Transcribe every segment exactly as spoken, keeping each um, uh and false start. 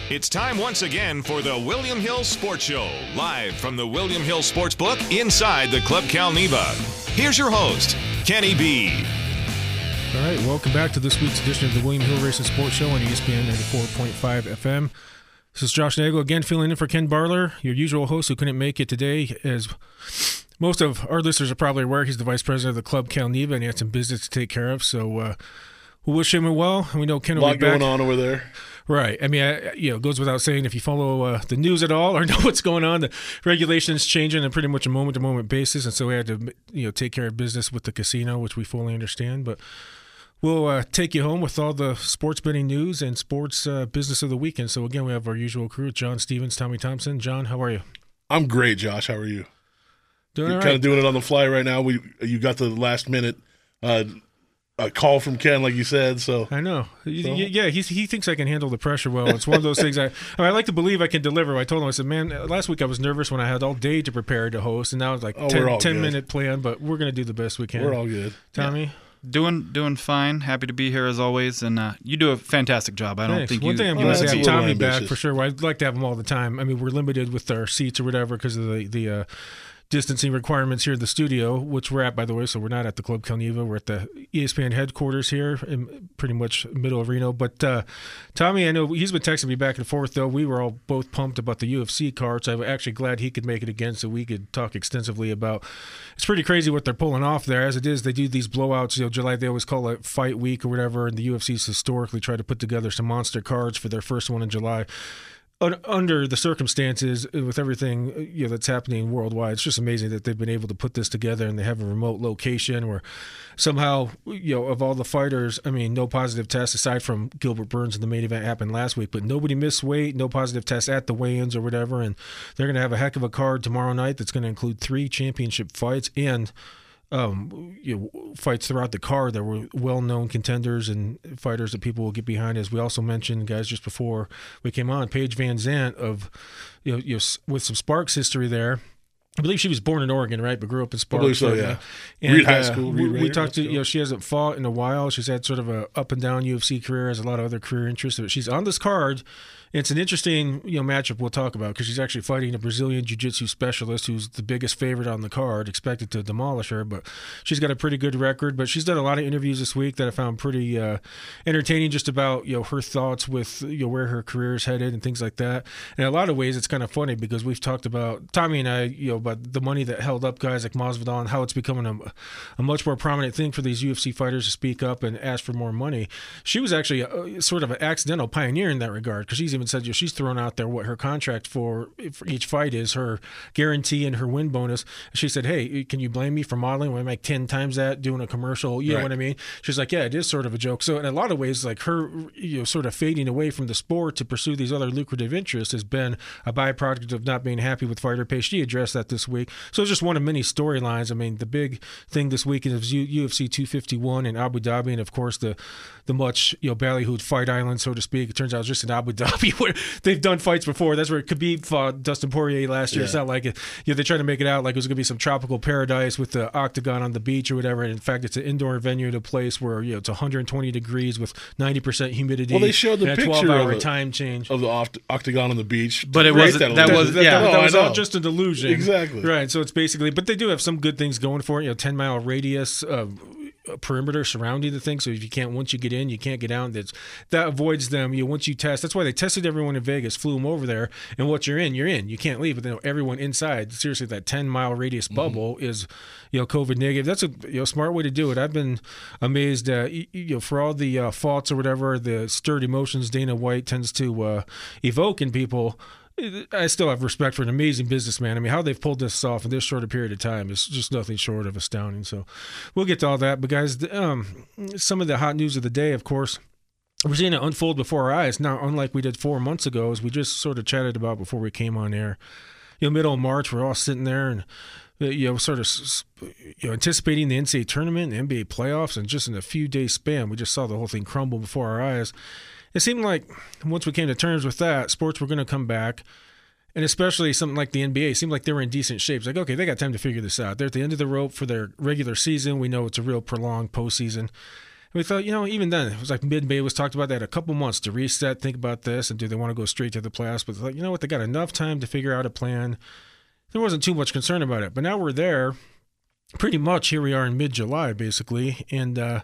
It's time once again for the William Hill Sports Show, live from the William Hill Sportsbook inside the Club Cal Neva. Here's your host, Kenny B. All right, welcome back to this week's edition of the William Hill Racing Sports Show on E S P N ninety-four point five F M. This is Josh Nagel again, filling in for Ken Barler, your usual host who couldn't make it today. As most of our listeners are probably aware, he's the vice president of the Club Cal Neva, and he had some business to take care of. So uh, we'll wish him well, and we know Ken will be back. A lot going on over there. Right. I mean, I, you know, it goes without saying, if you follow uh, the news at all or know what's going on, the regulations changing on pretty much a moment-to-moment basis, and so we had to, you know, take care of business with the casino, which we fully understand. But we'll uh, take you home with all the sports betting news and sports uh, business of the weekend. So again, we have our usual crew: John Stevens, Tommy Thompson. John, how are you? I'm great, Josh. How are you? Doing You're all kind right. of doing it on the fly right now. We you got the last minute. Uh, A call from Ken, like you said. So I know. So? Yeah, he's, he thinks I can handle the pressure well. It's one of those things I, I, mean, I like to believe I can deliver. I told him, I said, man, last week I was nervous when I had all day to prepare to host, and now it's like oh, ten, ten good. minute plan, but we're going to do the best we can. We're all good. Tommy? Yeah. Doing doing fine. Happy to be here as always, and uh, you do a fantastic job. I don't Thanks. think One you. thing I'm you going to that's say, a have little Tommy ambitious. back for sure. Well, I'd like to have him all the time. I mean, we're limited with our seats or whatever because of the, the uh, distancing requirements here at the studio, which we're at, by the way. So we're not at the Club Cal Neva. We're at the E S P N headquarters here in pretty much middle of Reno. But uh, Tommy, I know he's been texting me back and forth, though. We were all both pumped about the U F C cards. I'm actually glad he could make it again so we could talk extensively about. It's pretty crazy what they're pulling off there. As it is, they do these blowouts. You know, July, they always call it Fight Week or whatever, and the U F C's historically tried to put together some monster cards for their first one in July. Under the circumstances, with everything you know that's happening worldwide, it's just amazing that they've been able to put this together, and they have a remote location where somehow, you know, of all the fighters, I mean, no positive tests aside from Gilbert Burns in the main event happened last week, but nobody missed weight, no positive tests at the weigh-ins or whatever, and they're going to have a heck of a card tomorrow night that's going to include three championship fights and Um, you know, fights throughout the card that were well-known contenders and fighters that people will get behind. As we also mentioned, guys, just before we came on, Paige Van Zandt of, you know, you know, with some Sparks history there. I believe she was born in Oregon, right, but grew up in Sparks. I believe so, right? yeah. And, Reed High uh, School. we, Reed we Raider, talked to, let's you know, go. she hasn't fought in a while. She's had sort of a up-and-down U F C career, has a lot of other career interests. But she's on this card. It's an interesting, you know, matchup we'll talk about because she's actually fighting a Brazilian jiu-jitsu specialist who's the biggest favorite on the card, expected to demolish her. But she's got a pretty good record. But she's done a lot of interviews this week that I found pretty uh, entertaining, just about, you know, her thoughts with, you know, where her career is headed and things like that. And in a lot of ways, it's kind of funny because we've talked about, Tommy and I, you know, about the money that held up guys like Masvidal and how it's becoming a, a much more prominent thing for these U F C fighters to speak up and ask for more money. She was actually a, sort of an accidental pioneer in that regard because she's even said, you know, she's thrown out there what her contract for, for each fight is, her guarantee and her win bonus. She said, hey, can you blame me for modeling when I make ten times that doing a commercial? You right. know what I mean? She's like, yeah, it is sort of a joke. So in a lot of ways, like her, you know, sort of fading away from the sport to pursue these other lucrative interests has been a byproduct of not being happy with fighter pay. She addressed that this week. So it's just one of many storylines. I mean, the big thing this week is U F C two fifty-one in Abu Dhabi, and of course the the much, you know, ballyhooed Fight Island, so to speak. It turns out it's just in Abu Dhabi where they've done fights before. That's where Khabib fought Dustin Poirier last year. Yeah. It's not like it, you know, they try to make it out like it was going to be some tropical paradise with the octagon on the beach or whatever. And in fact, it's an indoor venue at a place where, you know, it's one hundred twenty degrees with ninety percent humidity. Well, they showed the and a picture twelve hour of the- time change. of the oct- octagon on the beach. But it Great wasn't- that illusion. was- that, yeah. that, that Oh, was I all know. just a delusion. Exactly. Right. So it's basically, but they do have some good things going for it. You know, ten mile radius, uh, perimeter surrounding the thing. So if you can't, once you get in, you can't get out. That's that avoids them. You know, once you test, that's why they tested everyone in Vegas, flew them over there, and once you're in, you're in. You can't leave. But then everyone inside, seriously, that ten mile radius bubble mm-hmm. is, you know, COVID negative. That's a you know smart way to do it. I've been amazed, uh, you, you know, for all the uh, faults or whatever, the stirred emotions Dana White tends to uh, evoke in people. I still have respect for an amazing businessman. I mean, how they've pulled this off in this short a period of time is just nothing short of astounding. So we'll get to all that. But, guys, um, some of the hot news of the day, of course, we're seeing it unfold before our eyes now, unlike we did four months ago, as we just sort of chatted about before we came on air. You know, middle of March, we're all sitting there and, you know, sort of you know, anticipating the N C double A tournament and N B A playoffs, and just in a few days span, we just saw the whole thing crumble before our eyes. It seemed like once we came to terms with that, sports were going to come back, and especially something like the N B A, it seemed like they were in decent shape. It's like, okay, they got time to figure this out. They're at the end of the rope for their regular season. We know it's a real prolonged postseason. we thought, you know, even then, it was like mid-May was talked about that a couple months to reset, think about this, and do they want to go straight to the playoffs? But like, you know what, they got enough time to figure out a plan. There wasn't too much concern about it. But now we're there. Pretty much here we are in mid-July, basically. And, uh,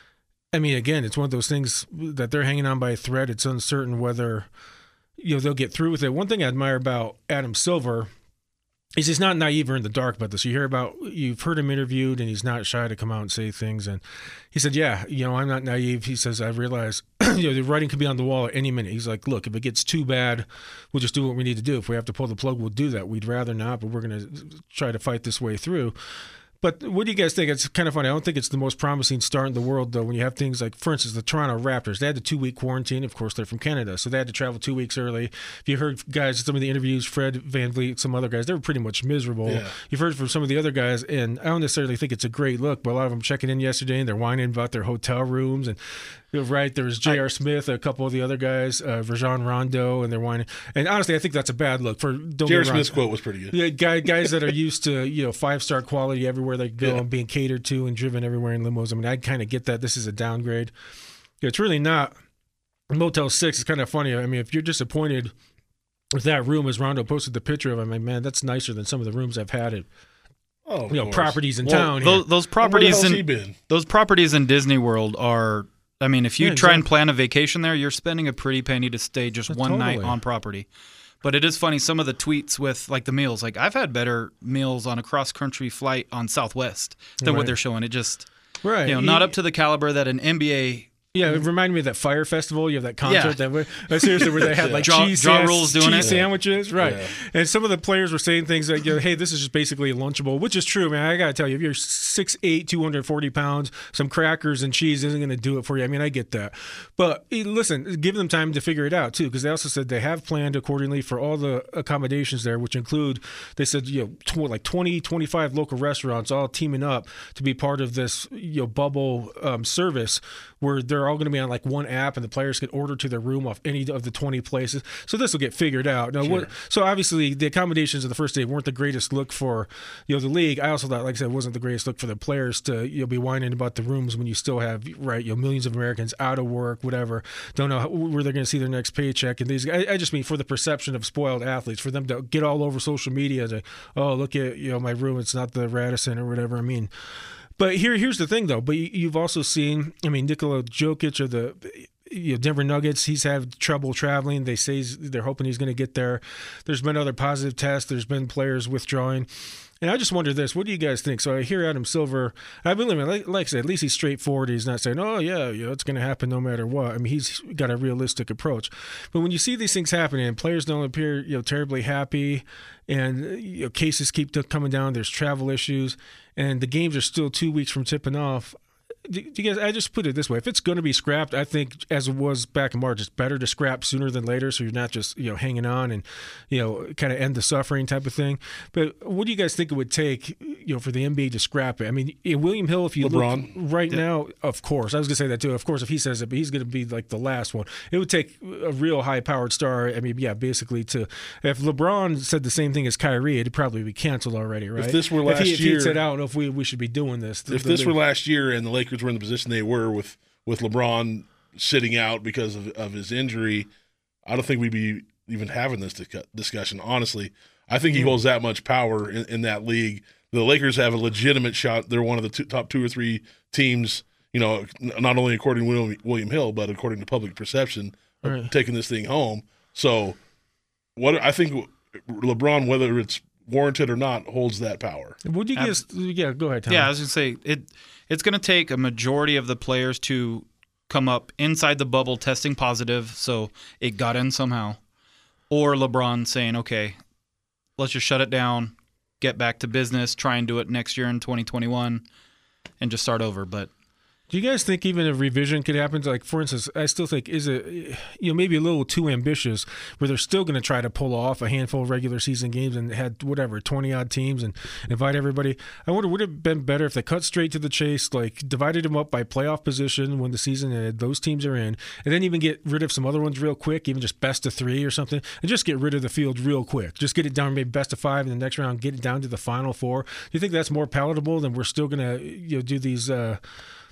I mean, again, it's one of those things that they're hanging on by a thread. It's uncertain whether, you know, they'll get through with it. One thing I admire about Adam Silver is he's not naive or in the dark about this. You hear about, you've heard him interviewed, and he's not shy to come out and say things. And he said, yeah, you know, I'm not naive. He says, I realize, you know, the writing could be on the wall at any minute. He's like, look, if it gets too bad, we'll just do what we need to do. If we have to pull the plug, we'll do that. We'd rather not, but we're going to try to fight this way through. But what do you guys think? It's kind of funny. I don't think it's the most promising start in the world, though, when you have things like, for instance, the Toronto Raptors. They had the two-week quarantine. Of course, they're from Canada, so they had to travel two weeks early. If you heard guys, some of the interviews, Fred VanVleet, some other guys, they were pretty much miserable. Yeah. You've heard from some of the other guys, and I don't necessarily think it's a great look, but a lot of them checking in yesterday, and they're whining about their hotel rooms. And right, there was J R. Smith, a couple of the other guys, uh, Rajon Rondo, and they're whining. And honestly, I think that's a bad look. For J R. Smith's quote was pretty good. Yeah, guy, guys that are used to, you know, five-star quality everywhere they go, yeah, and being catered to and driven everywhere in limos. I mean, I kind of get that. This is a downgrade. It's really not. Motel six is kind of funny. I mean, if you're disappointed with that room, as Rondo posted the picture of, I mean, man, that's nicer than some of the rooms I've had at, oh, you know, course. properties in well, town. Those, those properties in in those properties in Disney World are. I mean, if you yeah, try exactly. and plan a vacation there, you're spending a pretty penny to stay just one totally. night on property. But it is funny, some of the tweets with like the meals. Like I've had better meals on a cross-country flight on Southwest than right. what they're showing. It just, right. you know, you, not up to the caliber that an N B A. Yeah, it reminded me of that Fire Festival. You have that concert yeah. that uh, seriously where they had like draw, cheese, draw sans- rules doing cheese it. sandwiches, right? Yeah. And some of the players were saying things like, you know, "Hey, this is just basically a Lunchable," which is true. Man, I gotta tell you, if you're six eight, two hundred forty pounds, some crackers and cheese isn't going to do it for you. I mean, I get that, but listen, give them time to figure it out too, because they also said they have planned accordingly for all the accommodations there, which include, they said, you know, tw- like twenty, twenty-five local restaurants all teaming up to be part of this, you know, bubble um, service where they're all going to be on like one app, and the players can order to their room off any of the twenty places. So this will get figured out. Now, sure. what, so obviously the accommodations of the first day weren't the greatest look for, you know, the league. I also thought, like I said, it wasn't the greatest look for the players to, you know, be whining about the rooms when you still have, right, you know, millions of Americans out of work, whatever, don't know how, where they're going to see their next paycheck. And these, I, I just mean for the perception of spoiled athletes, for them to get all over social media to, oh, look at, you know, my room, it's not the Radisson or whatever. I mean, but here, here's the thing, though. But you've also seen, I mean, Nikola Jokic of the, you know, Denver Nuggets, he's had trouble traveling. They say he's, they're hoping he's going to get there. There's been other positive tests. There's been players withdrawing. And I just wonder this, what do you guys think? So I hear Adam Silver, I believe, like, like I said, at least he's straightforward. He's not saying, oh, yeah, you know, it's going to happen no matter what. I mean, he's got a realistic approach. But when you see these things happening and players don't appear, you know, terribly happy, and, you know, cases keep coming down, there's travel issues, and the games are still two weeks from tipping off, do you guys, I just put it this way. If it's going to be scrapped, I think, as it was back in March, it's better to scrap sooner than later, so you're not just, you know, hanging on and, you know, kind of end the suffering type of thing. But what do you guys think it would take, you know, for the N B A to scrap it? I mean, William Hill, if you LeBron. look right yeah. now, of course. I was going to say that too. Of course, if he says it, but he's going to be like the last one. It would take a real high-powered star, I mean, yeah, basically to – if LeBron said the same thing as Kyrie, it'd probably be canceled already, right? If this were last if he, if year – he said, I don't know if we, we should be doing this. If this were last year and the Lakers were in the position they were with, with LeBron sitting out because of, of his injury, I don't think we'd be even having this discussion, honestly. I think he holds that much power in, in that league. The Lakers have a legitimate shot. They're one of the two, top two or three teams, you know, not only according to William, William Hill, but according to public perception, of right. taking this thing home. So what I think LeBron, whether it's warranted or not, holds that power. Would you guys? Yeah, go ahead, Tom. Yeah, I was going to say, it. it's going to take a majority of the players to come up inside the bubble testing positive, so it got in somehow, or LeBron saying, okay, let's just shut it down, get back to business, try and do it next year in twenty twenty-one, and just start over. But do you guys think even a revision could happen? Like, for instance, I still think is it, you know, maybe a little too ambitious, where they're still going to try to pull off a handful of regular season games and had whatever twenty odd teams and invite everybody. I wonder, would it have been better if they cut straight to the chase, like divided them up by playoff position when the season ended, those teams are in, and then even get rid of some other ones real quick, even just best of three or something, and just get rid of the field real quick. Just get it down maybe best of five in the next round, get it down to the final four. Do you think that's more palatable than we're still going to, you know, do these? Uh,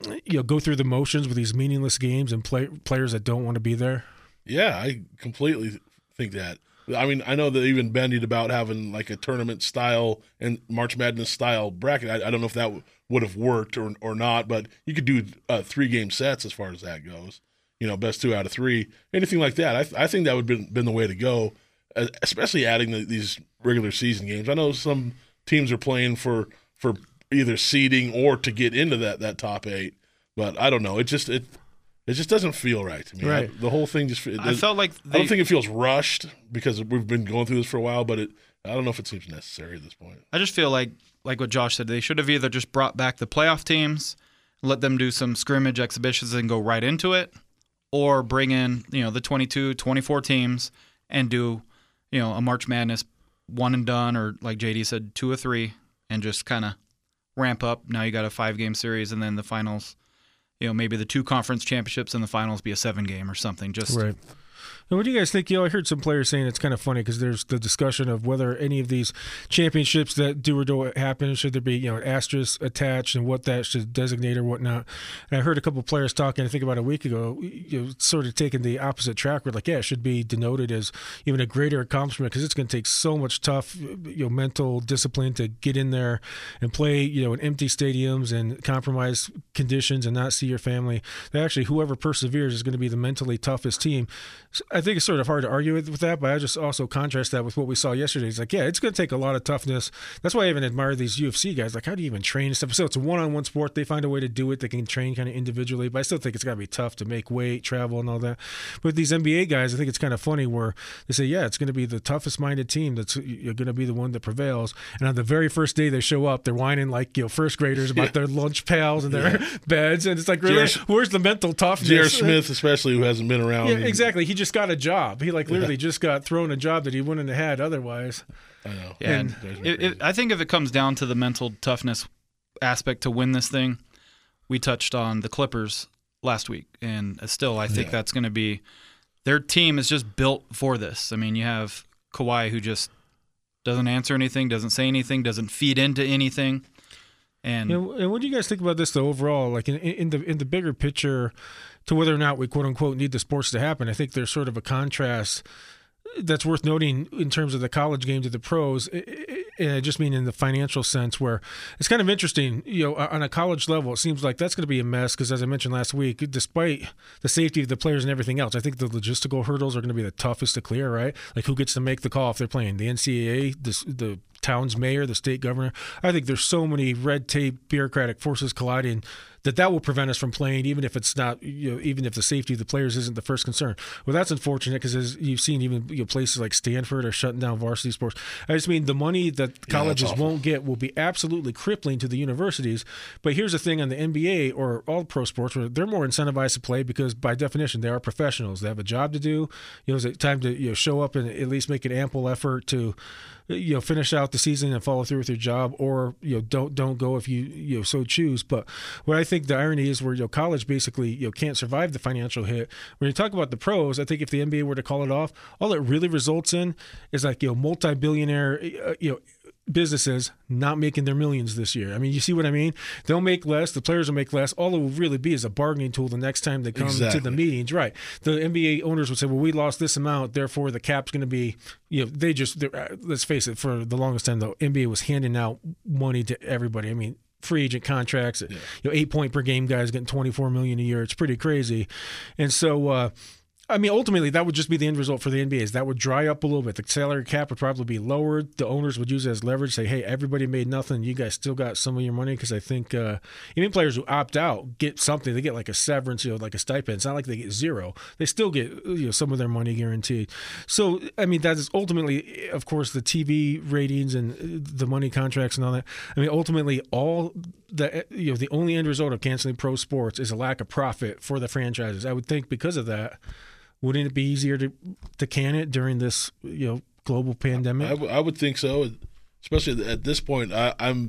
you know, go through the motions with these meaningless games and play, players that don't want to be there? Yeah, I completely think that. I mean, I know they even bandied about having like a tournament style and March Madness style bracket. I, I don't know if that w- would have worked or or not, but you could do uh, three game sets as far as that goes. You know, best two out of three, anything like that. I, th- I think that would have been, been the way to go, uh, especially adding the, these regular season games. I know some teams are playing for for either seeding or to get into that, that top eight, but I don't know. It just it it just doesn't feel right to me. Right. I, the whole thing just it, I felt like they, I don't think it feels rushed because we've been going through this for a while, but it I don't know if it seems necessary at this point. I just feel like like what Josh said, they should have either just brought back the playoff teams, let them do some scrimmage exhibitions and go right into it, or bring in, you know, the twenty-two, twenty-four teams and do, you know, a March Madness one and done, or like J D said, two or three, and just kind of ramp up. Now you got a five-game series, and then the finals, you know, maybe the two conference championships and the finals be a seven-game or something. Just right. And what do you guys think? You know, I heard some players saying it's kind of funny because there's the discussion of whether any of these championships that do or don't happen, should there be, you know, an asterisk attached and what that should designate or whatnot. And I heard a couple of players talking, I think about a week ago, you know, sort of taking the opposite track. We're like, yeah, it should be denoted as even a greater accomplishment because it's going to take so much tough, you know, mental discipline to get in there and play, you know, in empty stadiums and compromised conditions and not see your family. That actually, whoever perseveres is going to be the mentally toughest team. I think it's sort of hard to argue with, with that, but I just also contrast that with what we saw yesterday. It's like, yeah, it's going to take a lot of toughness. That's why I even admire these U F C guys. Like, how do you even train and stuff? So it's a one-on-one sport. They find a way to do it. They can train kind of individually, but I still think it's got to be tough to make weight, travel, and all that. But with these N B A guys, I think it's kind of funny where they say, yeah, it's going to be the toughest-minded team that's going to be the one that prevails. And on the very first day they show up, they're whining like, you know, first graders about yeah. their lunch pails and their yeah. beds. And it's like, really, J R, where's the mental toughness? J R. Smith, especially, who hasn't been around. Yeah, exactly. He just got a job. He like literally yeah. just got thrown a job that he wouldn't have had otherwise. I know. Yeah, and it, it, I think if it comes down to the mental toughness aspect to win this thing, we touched on the Clippers last week, and still I think yeah. that's going to be their team is just built for this. I mean, you have Kawhi who just doesn't answer anything, doesn't say anything, doesn't feed into anything. And, you know, and what do you guys think about this though overall? Like in, in the in the bigger picture, to whether or not we quote unquote need the sports to happen, I think there's sort of a contrast that's worth noting in terms of the college game to the pros. And I just mean in the financial sense, where it's kind of interesting, you know, on a college level, it seems like that's going to be a mess because, as I mentioned last week, despite the safety of the players and everything else, I think the logistical hurdles are going to be the toughest to clear, right? Like who gets to make the call if they're playing? The N C double A, the, the town's mayor, the state governor. I think there's so many red tape bureaucratic forces colliding that that will prevent us from playing, even if it's not, you know, even if the safety of the players isn't the first concern. Well, that's unfortunate because as you've seen, even you know, places like Stanford are shutting down varsity sports. I just mean the money that colleges yeah, won't get will be absolutely crippling to the universities. But here's the thing on the N B A or all pro sports, where they're more incentivized to play because by definition they are professionals. They have a job to do. You know, it's time to you know show up and at least make an ample effort to you know finish out the season and follow through with your job, or you know don't don't go if you you know so choose. But what I think the irony is where you know college basically you know can't survive the financial hit. When you talk about the pros, I think if the N B A were to call it off, all it really results in is like you know multi-billionaire uh, you know businesses not making their millions this year. I mean, you see what I mean? They'll make less. The players will make less. All it will really be is a bargaining tool the next time they come exactly. to the meetings. Right. The N B A owners would say, well, we lost this amount, therefore the cap's going to be, you know, they just, let's face it, for the longest time, the N B A was handing out money to everybody. I mean, free agent contracts, yeah. you know, eight point per game guys getting twenty-four million dollars a year. It's pretty crazy. And so, uh, I mean, ultimately, that would just be the end result for the N B A. Is that would dry up a little bit. The salary cap would probably be lowered. The owners would use it as leverage, say, hey, everybody made nothing. You guys still got some of your money. Because I think uh, even players who opt out get something. They get like a severance, you know, like a stipend. It's not like they get zero. They still get you know some of their money guaranteed. So, I mean, that is ultimately, of course, the T V ratings and the money contracts and all that. I mean, ultimately, all the you know the only end result of canceling pro sports is a lack of profit for the franchises. I would think because of that. Wouldn't it be easier to to can it during this you know global pandemic? I, I, w- I would think so, especially at this point. I, I'm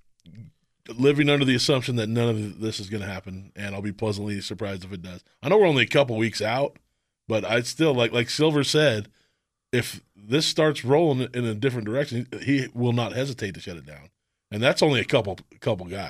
living under the assumption that none of this is going to happen, and I'll be pleasantly surprised if it does. I know we're only a couple weeks out, but I still like like Silver said, if this starts rolling in a different direction, he will not hesitate to shut it down, and that's only a couple couple guys.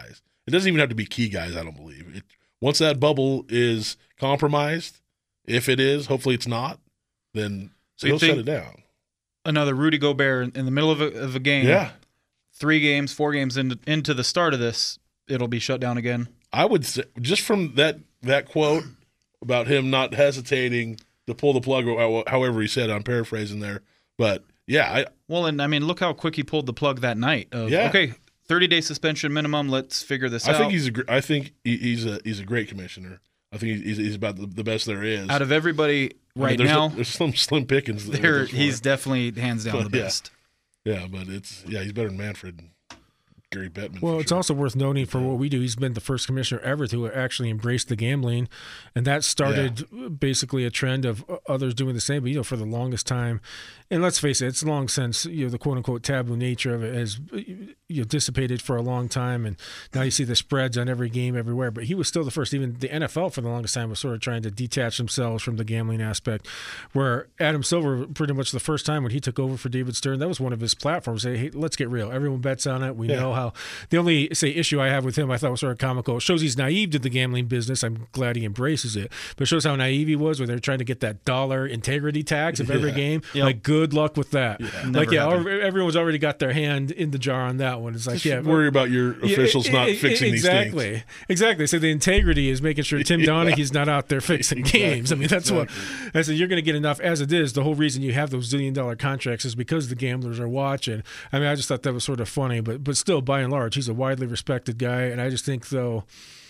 it doesn't even have to be key guys. I don't believe it. Once that bubble is compromised, if it is, hopefully it's not, then So he'll you think shut it down. Another Rudy Gobert in the middle of a, of a game. Yeah, Three games, four games into, into the start of this, it'll be shut down again. I would say just from that that quote about him not hesitating to pull the plug, or however he said, I'm paraphrasing there, but yeah, I, Well, and I mean, look how quick he pulled the plug that night. Of, Yeah. Okay, thirty-day suspension minimum. Let's figure this I out. think he's a gr- I think he, he's a he's a great commissioner. I think he's he's about the, the best there is. Out of everybody I mean, right there's, now, there's some slim pickings. there there with this he's one. definitely hands down But, the yeah. best. Yeah, but it's yeah, he's better than Manfred and Gary Bettman. Well, for it's sure. also worth noting for what we do, he's been the first commissioner ever to actually embrace the gambling, and that started basically a trend of others doing the same. But you know, for the longest time, and let's face it, it's long since you know the quote unquote taboo nature of it has you know dissipated for a long time, and now you see the spreads on every game everywhere. But he was still the first. Even the N F L for the longest time was sort of trying to detach themselves from the gambling aspect. Where Adam Silver, pretty much the first time when he took over for David Stern, that was one of his platforms. Say, hey, let's get real. Everyone bets on it. We Yeah. know how. The only say issue I have with him, I thought was sort of comical. It shows he's naive to the gambling business. I'm glad he embraces it, but it shows how naive he was when they're trying to get that dollar integrity tax of every Yeah. game. Yep. Like, good luck with that. Never Like, yeah, happened. everyone's already got their hand in the jar on that one. It's like, Just yeah, worry about your yeah, officials e- not e- fixing exactly. these things. Exactly. So the integrity is making sure Tim Yeah. Donaghy's not out there fixing Exactly. games. I mean, that's Exactly. what I said. You're going to get enough as it is. The whole reason you have those zillion dollar contracts is because the gamblers are watching. I mean, I just thought that was sort of funny, but but still, by and large, he's a widely respected guy, and I just think though,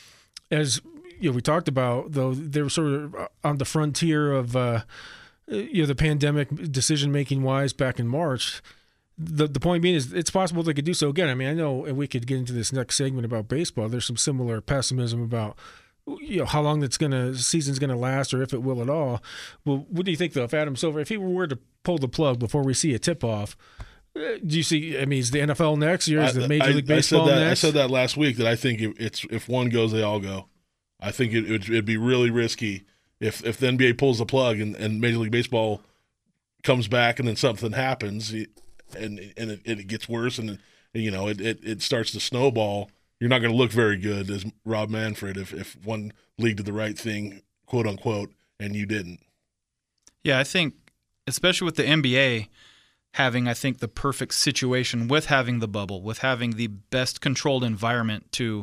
as you know, we talked about though, they were sort of on the frontier of uh, you know the pandemic decision making wise back in March. The the point being is it's possible they could do so again. I mean, I know, and we could get into this next segment about baseball. There's some similar pessimism about you know how long that's gonna season's gonna last or if it will at all. Well, what do you think though? If Adam Silver, if he were to pull the plug before we see a tip off, do you see? I mean, is the N F L next year? Is the Major I, League Baseball I said that, next? I said that last week that I think if it's if one goes, they all go. I think it, it'd, it'd be really risky if if the N B A pulls the plug and, and Major League Baseball comes back and then something happens and and it, it gets worse and you know it, it, it starts to snowball. You're not going to look very good as Rob Manfred if, if one league did the right thing, quote unquote, and you didn't. Yeah, I think, especially with the N B A having, I think, the perfect situation with having the bubble, with having the best controlled environment to,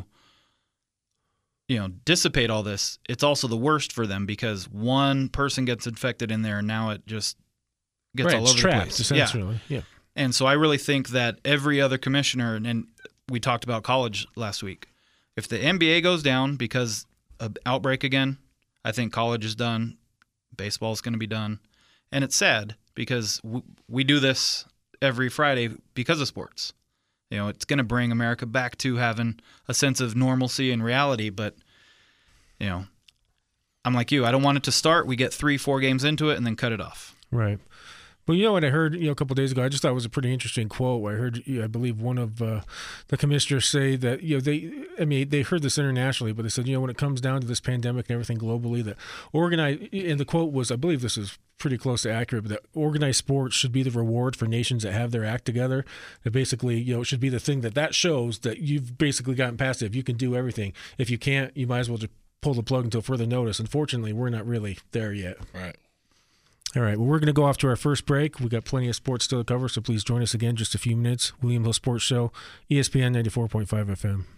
you know, dissipate all this, it's also the worst for them because one person gets infected in there and now it just gets right, all it's over trapped, the place. essentially. Yeah. Yeah. And so I really think that every other commissioner, and we talked about college last week, if the N B A goes down because of outbreak again, I think college is done, baseball is going to be done. And it's sad because we, we do this every Friday because of sports. You know, it's going to bring America back to having a sense of normalcy and reality. But, you know, I'm like you. I don't want it to start. We get three, four games into it and then cut it off. Right. Well, you know what I heard, you know, a couple of days ago. I just thought it was a pretty interesting quote. I heard, you know, I believe, one of uh, the commissioners say that, you know, they, I mean, they heard this internationally, but they said, you know, when it comes down to this pandemic and everything globally, that organized, and the quote was, I believe this is pretty close to accurate, but that organized sports should be the reward for nations that have their act together. That basically, you know, it should be the thing that that shows that you've basically gotten past it. If you can do everything, if you can't, you might as well just pull the plug until further notice. Unfortunately, we're not really there yet. Right. All right, well, we're going to go off to our first break. We've got plenty of sports still to cover, so please join us again in just a few minutes. William Hill Sports Show, E S P N ninety-four point five F M.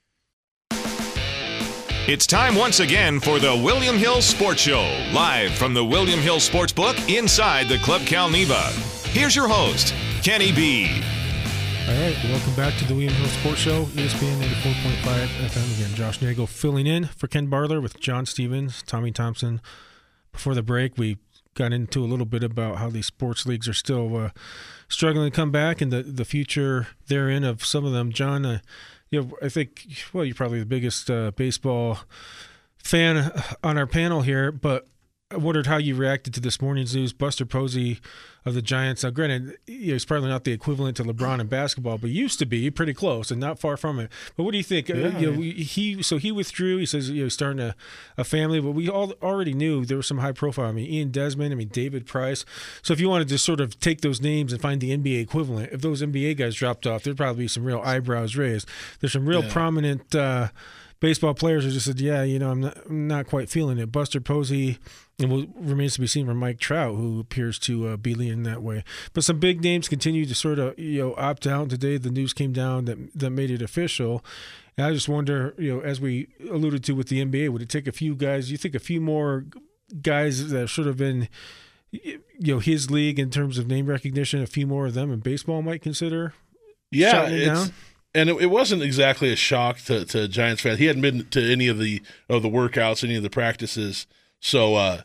It's time once again for the William Hill Sports Show, live from the William Hill Sportsbook inside the Club Cal Neva. Here's your host, Kenny B. All right, welcome back to the William Hill Sports Show, E S P N ninety-four point five F M. Again, Josh Nagel filling in for Ken Bartler with John Stevens, Tommy Thompson. Before the break, we got into a little bit about how these sports leagues are still uh, struggling to come back and the, the future therein of some of them. John, uh, you know, I think, well, you're probably the biggest uh, baseball fan on our panel here, but I wondered how you reacted to this morning's news. Buster Posey of the Giants. Now, granted, you know, he's probably not the equivalent to LeBron in basketball, but used to be pretty close and not far from it. But what do you think? Yeah, uh, you know, he so he withdrew. He says, you know, he's starting a, a family, but we all already knew there was some high profile. I mean, Ian Desmond. I mean, David Price. So if you wanted to sort of take those names and find the N B A equivalent, if those N B A guys dropped off, there'd probably be some real eyebrows raised. There's some real yeah. prominent uh, baseball players who just said, yeah, you know, I'm not, I'm not quite feeling it. Buster Posey, and will remains to be seen from Mike Trout, who appears to uh, be leaning that way. But some big names continue to sort of, you know, opt out. Today, the news came down that that made it official. And I just wonder, you know, as we alluded to with the N B A, would it take a few guys? You think a few more guys that have sort of been, you know, his league in terms of name recognition, a few more of them in baseball might consider Yeah, shutting it it's, down? and it, it wasn't exactly a shock to, to Giants fans. He hadn't been to any of the of the workouts, any of the practices, so uh,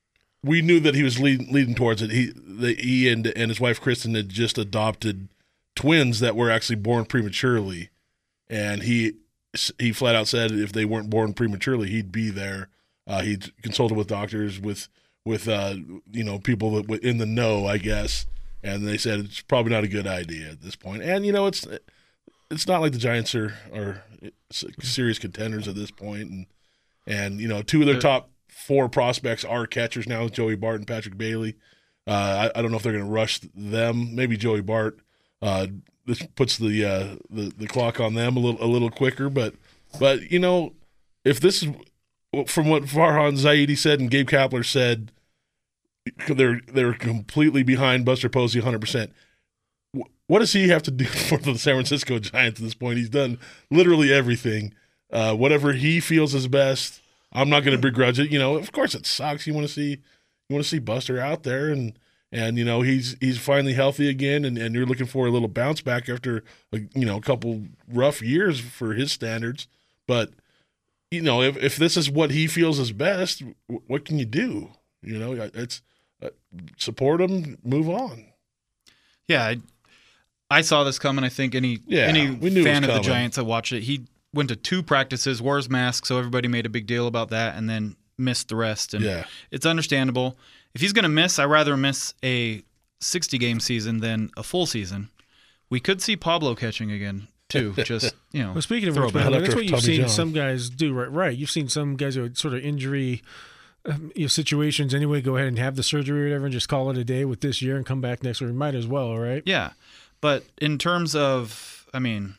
we knew that he was leading, leading towards it. He, the, he and and his wife Kristen had just adopted twins that were actually born prematurely, and he he flat out said if they weren't born prematurely, he'd be there. Uh, he consulted with doctors, with with uh, you know people that were in the know, I guess, and they said it's probably not a good idea at this point. And you know it's it's not like the Giants are are serious contenders at this point, and and you know two of their top four prospects are catchers now, Joey Bart and Patrick Bailey. Uh, I, I don't know if they're going to rush them. Maybe Joey Bart. Uh, this puts the, uh, the the clock on them a little a little quicker, but but you know if this is from what Farhan Zaidi said and Gabe Kapler said, they're they're completely behind Buster Posey one hundred percent. What does he have to do for the San Francisco Giants at this point? He's done literally everything. Uh, whatever he feels is best. I'm not going to begrudge it. You know, of course it sucks. You want to see you want to see Buster out there, and and you know he's he's finally healthy again, and, and you're looking for a little bounce back after a, you know a couple rough years for his standards. But you know, if if this is what he feels is best, what can you do? You know, it's uh, support him, move on. Yeah, I, I saw this coming. I think any Yeah, any we knew it fan was of the coming. Giants that watched it, he went to two practices, wore his mask, so everybody made a big deal about that, and then missed the rest. And Yeah. it's understandable. If he's going to miss, I'd rather miss a sixty-game season than a full season. We could see Pablo catching again, too. Just, you know, Well, speaking of throw which, it back. man, that's After what you've Tommy seen John. some guys do, right? Right. You've seen some guys who are sort of injury um, you know, situations anyway, go ahead and have the surgery or whatever and just call it a day with this year and come back next year. We might as well, right? Yeah. But in terms of, I mean,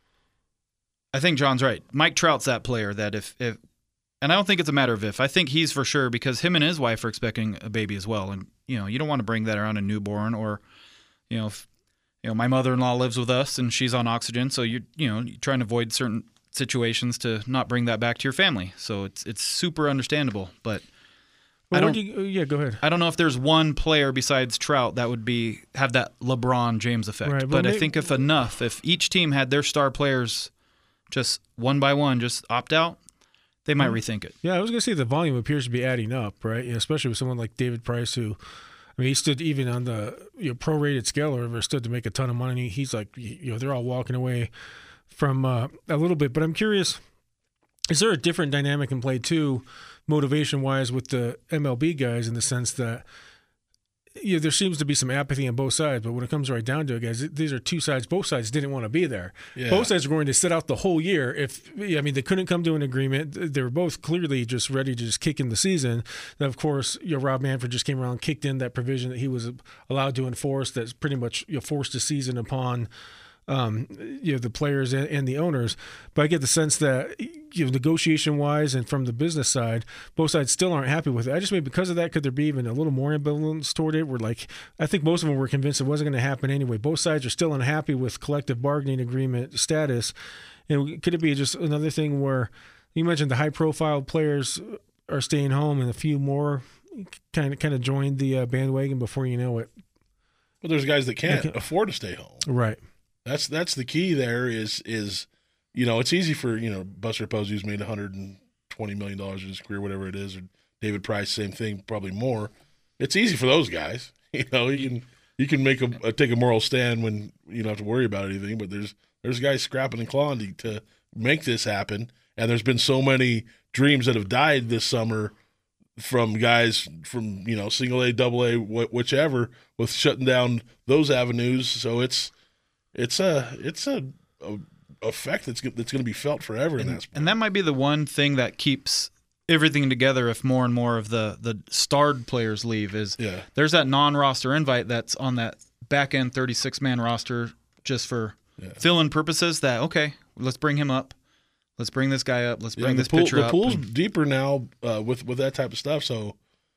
I think John's right. Mike Trout's that player that if, if and I don't think it's a matter of if. I think he's for sure because him and his wife are expecting a baby as well. And, you know, you don't want to bring that around a newborn or, you know, if, you know, my mother-in-law lives with us and she's on oxygen. So, you you know, you're trying to avoid certain situations to not bring that back to your family. So it's it's super understandable. But Well, I where don't, do you, yeah, go ahead. I don't know if there's one player besides Trout that would be have that LeBron James effect. Right, but but I maybe- think if enough, if each team had their star players just one by one just opt out, they might rethink it. Yeah, I was going to say the volume appears to be adding up, right? Yeah, especially with someone like David Price, who, I mean, he stood even on the you know, prorated scale or whatever, stood to make a ton of money. He's like, you know, they're all walking away from uh, a little bit. But I'm curious, is there a different dynamic in play too, motivation-wise, with the M L B guys in the sense that, you know, there seems to be some apathy on both sides, but when it comes right down to it, guys, these are two sides. Both sides didn't want to be there. Yeah. Both sides were going to sit out the whole year. If I mean, they couldn't come to an agreement. They were both clearly just ready to just kick in the season. And of course, you know, Rob Manfred just came around and kicked in that provision that he was allowed to enforce. That's pretty much you know, forced a season upon um, you know the players and, and the owners. But I get the sense that you know negotiation wise and from the business side, both sides still aren't happy with it. I just mean because of that, could there be even a little more ambivalence toward it? Where like I think most of them were convinced it wasn't going to happen anyway. Both sides are still unhappy with collective bargaining agreement status. And could it be just another thing where you mentioned the high profile players are staying home and a few more kind of kind of joined the uh, bandwagon before you know it? But there's guys that can't Okay. afford to stay home. Right. That's that's the key. There is is, you know, it's easy for you know Buster Posey, who's made one hundred twenty million dollars in his career, whatever it is, or David Price, same thing, probably more. It's easy for those guys. You know, you can you can make a, a take a moral stand when you don't have to worry about anything. But there's there's guys scrapping and clawing to, to make this happen. And there's been so many dreams that have died this summer from guys from, you know, single A, double A, wh- whichever, with shutting down those avenues. So it's it's a it's a, a effect that's that's going to be felt forever in and, that sport. And that might be the one thing that keeps everything together if more and more of the the starred players leave is Yeah. there's that non-roster invite that's on that back end thirty-six man roster just for Yeah. fill-in purposes that, okay, let's bring him up. Let's bring this guy up. Let's bring Yeah, this the pool, pitcher the up. pool's and- deeper now uh, with with that type of stuff. So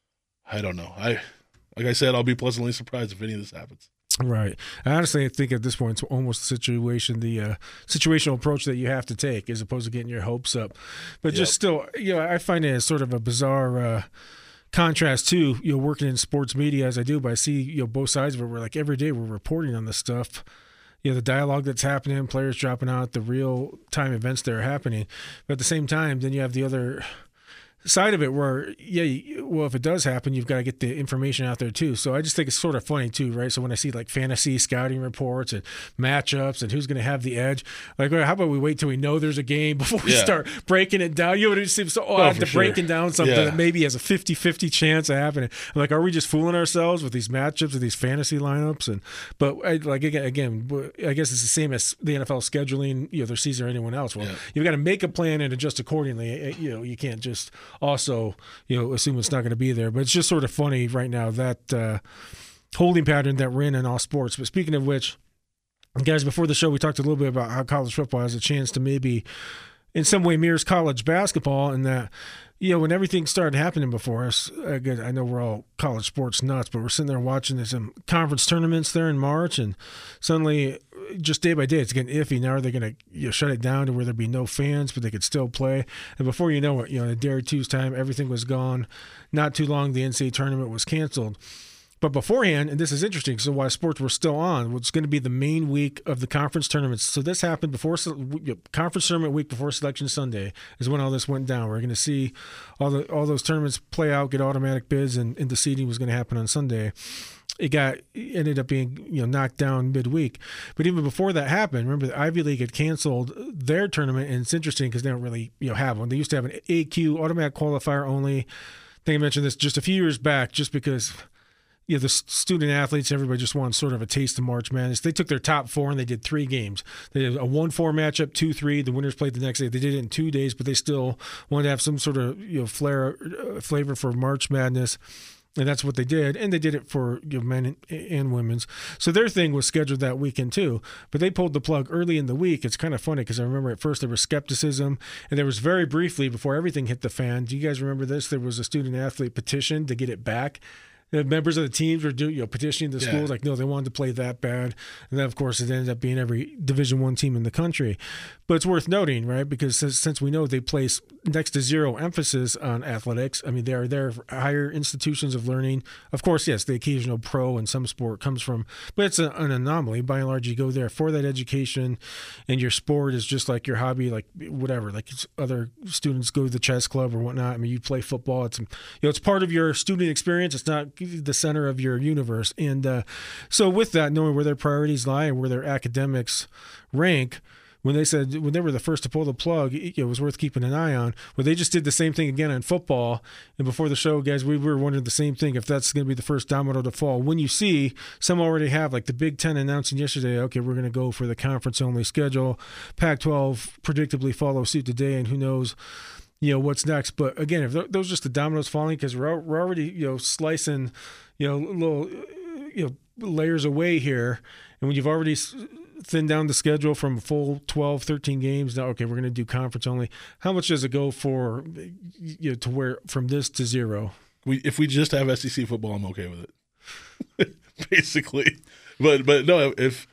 I don't know. I like I said, I'll be pleasantly surprised if any of this happens. Right. I honestly think at this point it's almost the situation, the uh, situational approach that you have to take as opposed to getting your hopes up. But just Yep. still, you know, I find it as sort of a bizarre uh, contrast to, you know, working in sports media as I do, but I see, you know, both sides of it. We're like every day we're reporting on this stuff. You know, the dialogue that's happening, players dropping out, the real time events that are happening. But at the same time, then you have the other side of it where, yeah, you- well, if it does happen, you've got to get the information out there too. So I just think it's sort of funny too, right? So when I see like fantasy scouting reports and matchups and who's going to have the edge, like, well, how about we wait till we know there's a game before we Yeah. start breaking it down? You know, it seems so odd for to breaking sure. down something Yeah. that maybe has a fifty-fifty chance of happening. I'm like, are we just fooling ourselves with these matchups, with these fantasy lineups? And but I, like again, again, I guess it's the same as the N F L scheduling, you know, their season or anyone else. Well, Yeah. you've got to make a plan and adjust accordingly. You know, you can't just also, you know, assume it's not going to be there. But it's just sort of funny right now, that uh, holding pattern that we're in in all sports. But speaking of which, guys, before the show, we talked a little bit about how college football has a chance to maybe in some way mirrors college basketball, and that, you know, when everything started happening before us, again, I know we're all college sports nuts, but we're sitting there watching some conference tournaments there in March, and suddenly, just day by day, it's getting iffy. Now are they going to, you know, shut it down to where there'd be no fans, but they could still play? And before you know it, you know, in a day or two's time, everything was gone. Not too long, the N C double A tournament was canceled. But beforehand, and this is interesting, so while sports were still on, what's going to be the main week of the conference tournaments. So this happened before conference tournament week before Selection Sunday is when all this went down. We're going to see all the all those tournaments play out, get automatic bids, and, and the seeding was going to happen on Sunday. It got it ended up being, you know, knocked down midweek. But even before that happened, remember the Ivy League had canceled their tournament, and it's interesting because they don't really, you know, have one. They used to have an A Q, automatic qualifier only. I think I mentioned this just a few years back, just because, you know, the student athletes, everybody just wanted sort of a taste of March Madness. They took their top four and they did three games. They did a one four matchup, two three. The winners played the next day. They did it in two days, but they still wanted to have some sort of, you know, flair, uh, flavor for March Madness. And that's what they did. And they did it for, you know, men and, and women's. So their thing was scheduled that weekend too. But they pulled the plug early in the week. It's kind of funny because I remember at first there was skepticism. And there was very briefly, before everything hit the fan, do you guys remember this? There was a student athlete petition to get it back. The members of the teams were doing, you know, petitioning the Yeah. schools like, no, they wanted to play that bad. And then, of course, it ended up being every Division One team in the country. But it's worth noting, right, because since, since we know they place next to zero emphasis on athletics, I mean, they are there for higher institutions of learning. Of course, yes, the occasional pro in some sport comes from, but it's a, an anomaly. By and large, you go there for that education, and your sport is just like your hobby, like whatever. Like it's other students go to the chess club or whatnot. I mean, you play football. It's, you know, it's part of your student experience. It's not the center of your universe. And uh, so with that, knowing where their priorities lie and where their academics rank, when they said, when they were the first to pull the plug, it, it was worth keeping an eye on. Well, they just did the same thing again in football. And before the show, guys, we were wondering the same thing, if that's going to be the first domino to fall. When you see some already have, like the Big Ten announcing yesterday, okay, we're going to go for the conference-only schedule. Pac twelve predictably follow suit today, and who knows, you know, what's next. But again, if those are just the dominoes falling, because we're, we're already, you know, slicing, you know, little, you know, layers away here. And when you've already thinned down the schedule from full twelve, thirteen games, now, okay, we're going to do conference only. How much does it go for, you know, to where from this to zero? We, if we just have S E C football, I'm okay with it, basically. But but no, if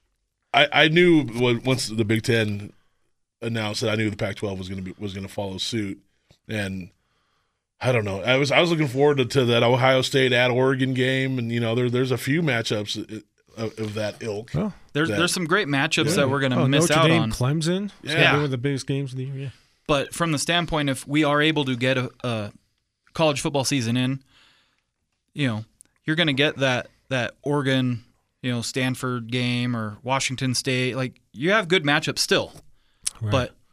I, I knew when, once the Big Ten announced that, I knew the Pac twelve was going to be was going to follow suit, and I don't know. I was I was looking forward to, to that Ohio State at Oregon game, and you know there there's a few matchups of, of that ilk. Oh, There's that- there's some great matchups yeah. that we're going to oh, miss Notre out Dame, on. Clemson. It's Yeah. one of the biggest games of the year. Yeah. But from the standpoint, if we are able to get a, a college football season in, you know, you're going to get that that Oregon, you know, Stanford game or Washington State. Like, you have good matchups still. Right. But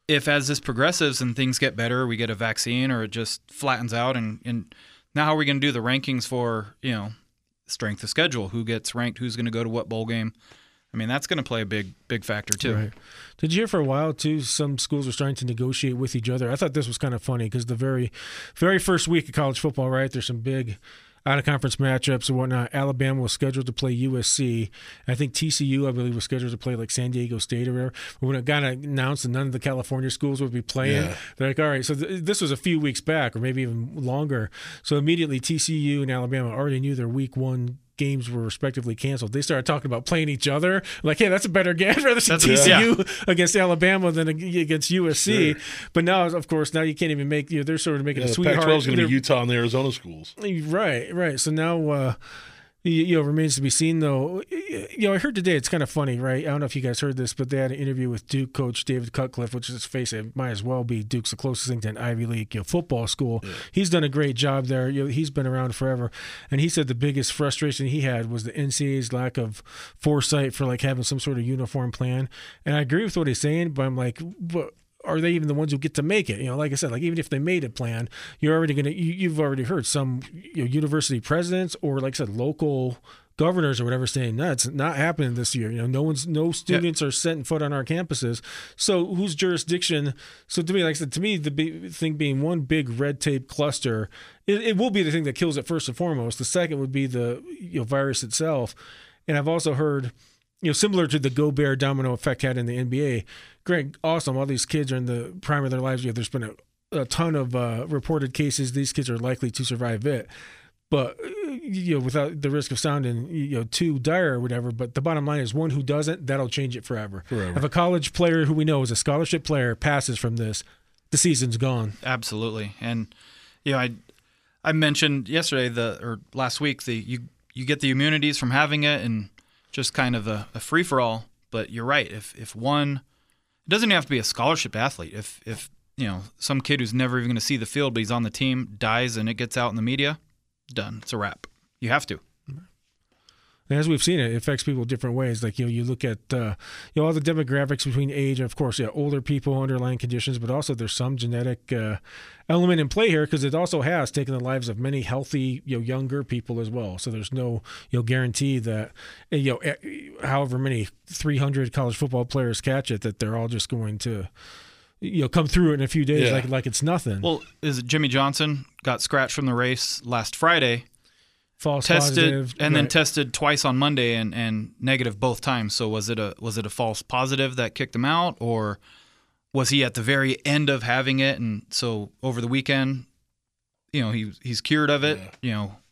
if as this progresses and things get better, we get a vaccine or it just flattens out, and, and now how are we going to do the rankings for, you know, strength of schedule? Who gets ranked? Who's going to go to what bowl game? I mean, that's going to play a big, big factor too. Right. Did you hear for a while too? Some schools are starting to negotiate with each other. I thought this was kind of funny because the very, very first week of college football, right? There's some big out-of-conference matchups and whatnot. Alabama was scheduled to play U S C. I think T C U, I believe, was scheduled to play like San Diego State or whatever. But when it got announced that none of the California schools would be playing, yeah. they're like, all right, so th- this was a few weeks back or maybe even longer. So immediately T C U and Alabama already knew their week one games were respectively canceled. They started talking about playing each other. Like, hey, that's a better game. I'd rather see T C U yeah. against Alabama than against U S C. Sure. But now, of course, now you can't even make, you know, they're sort of making yeah, a sweetheart. Pac twelve is going to be Utah and the Arizona schools. Right, right. So now, uh, you, you know, remains to be seen, though. You know, I heard today, it's kind of funny, right? I don't know if you guys heard this, but they had an interview with Duke coach David Cutcliffe, which, let's face it, might as well be Duke's the closest thing to an Ivy League, you know, football school. Yeah. He's done a great job there. You know, he's been around forever. And he said the biggest frustration he had was the N C double A's lack of foresight for, like, having some sort of uniform plan. And I agree with what he's saying, but I'm like, but are they even the ones who get to make it? You know, like I said, like even if they made a plan, you're already going to, you, you've already heard some you know, university presidents or, like I said, local governors or whatever saying, no, it's not happening this year. You know, no one's, no students yeah. are setting foot on our campuses. So whose jurisdiction? So to me, like I said, to me, the big thing being one big red tape cluster, it, it will be the thing that kills it first and foremost. The second would be the you know virus itself. And I've also heard, you know, similar to the Go Bear domino effect had in the N B A. Great, awesome. All these kids are in the prime of their lives. You know, there's been a, a ton of uh, reported cases. These kids are likely to survive it. But, you know, without the risk of sounding, you know, too dire or whatever. But the bottom line is one who doesn't, that'll change it forever. forever. If a college player who we know is a scholarship player passes from this, the season's gone. Absolutely. And, you know, I I mentioned yesterday the or last week the you you get the immunities from having it and just kind of a, a free-for-all. But you're right. If if one, it doesn't even have to be a scholarship athlete. If, if you know, some kid who's never even going to see the field but he's on the team dies and it gets out in the media, done. It's a wrap. You have to. As we've seen, it affects people different ways. Like, you know, you look at, uh, you know, all the demographics between age, and of course, yeah, older people, underlying conditions, but also there's some genetic uh, element in play here because it also has taken the lives of many healthy, you know, younger people as well. So there's no, you know, guarantee that, you know, however many three hundred college football players catch it, that they're all just going to, you know, come through it in a few days yeah. like like it's nothing. Well, is it Jimmy Johnson got scratched from the race last Friday? False tested positive, and right. then tested twice on Monday and, and negative both times. So was it a was it a false positive that kicked him out, or was he at the very end of having it? And so over the weekend, you know, he he's cured of it. Yeah. You know,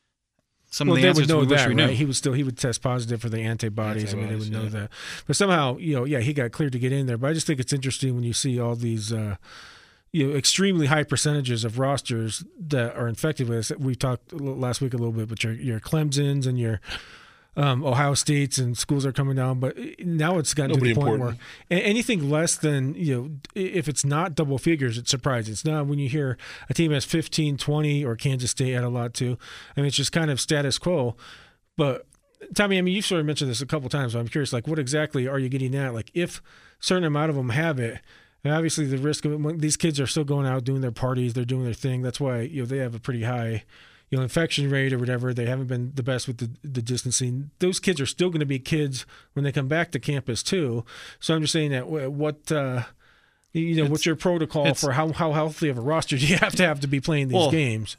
some well, of the answers would know we that, wish we right? knew. He would still he would test positive for the antibodies. antibodies I mean, they would know yeah. that. But somehow, you know, yeah, he got cleared to get in there. But I just think it's interesting when you see all these. Uh, You know, extremely high percentages of rosters that are infected with this. We talked last week a little bit, but your your Clemsons and your um, Ohio States and schools are coming down. But now it's gotten Nobody to the point important. where anything less than, you know, if it's not double figures, it's surprising. It's not when you hear a team has fifteen, twenty, or Kansas State had a lot too. I mean, it's just kind of status quo. But Tommy, I mean, you've sort of mentioned this a couple times, but I'm curious, like, what exactly are you getting at? Like, if a certain amount of them have it, and obviously, the risk of it, these kids are still going out doing their parties, they're doing their thing. That's why, you know, they have a pretty high, you know, infection rate or whatever. They haven't been the best with the, the distancing. Those kids are still going to be kids when they come back to campus too. So I'm just saying that what, uh, you know, it's, what's your protocol for how how healthy of a roster do you have to have to be playing these well, games?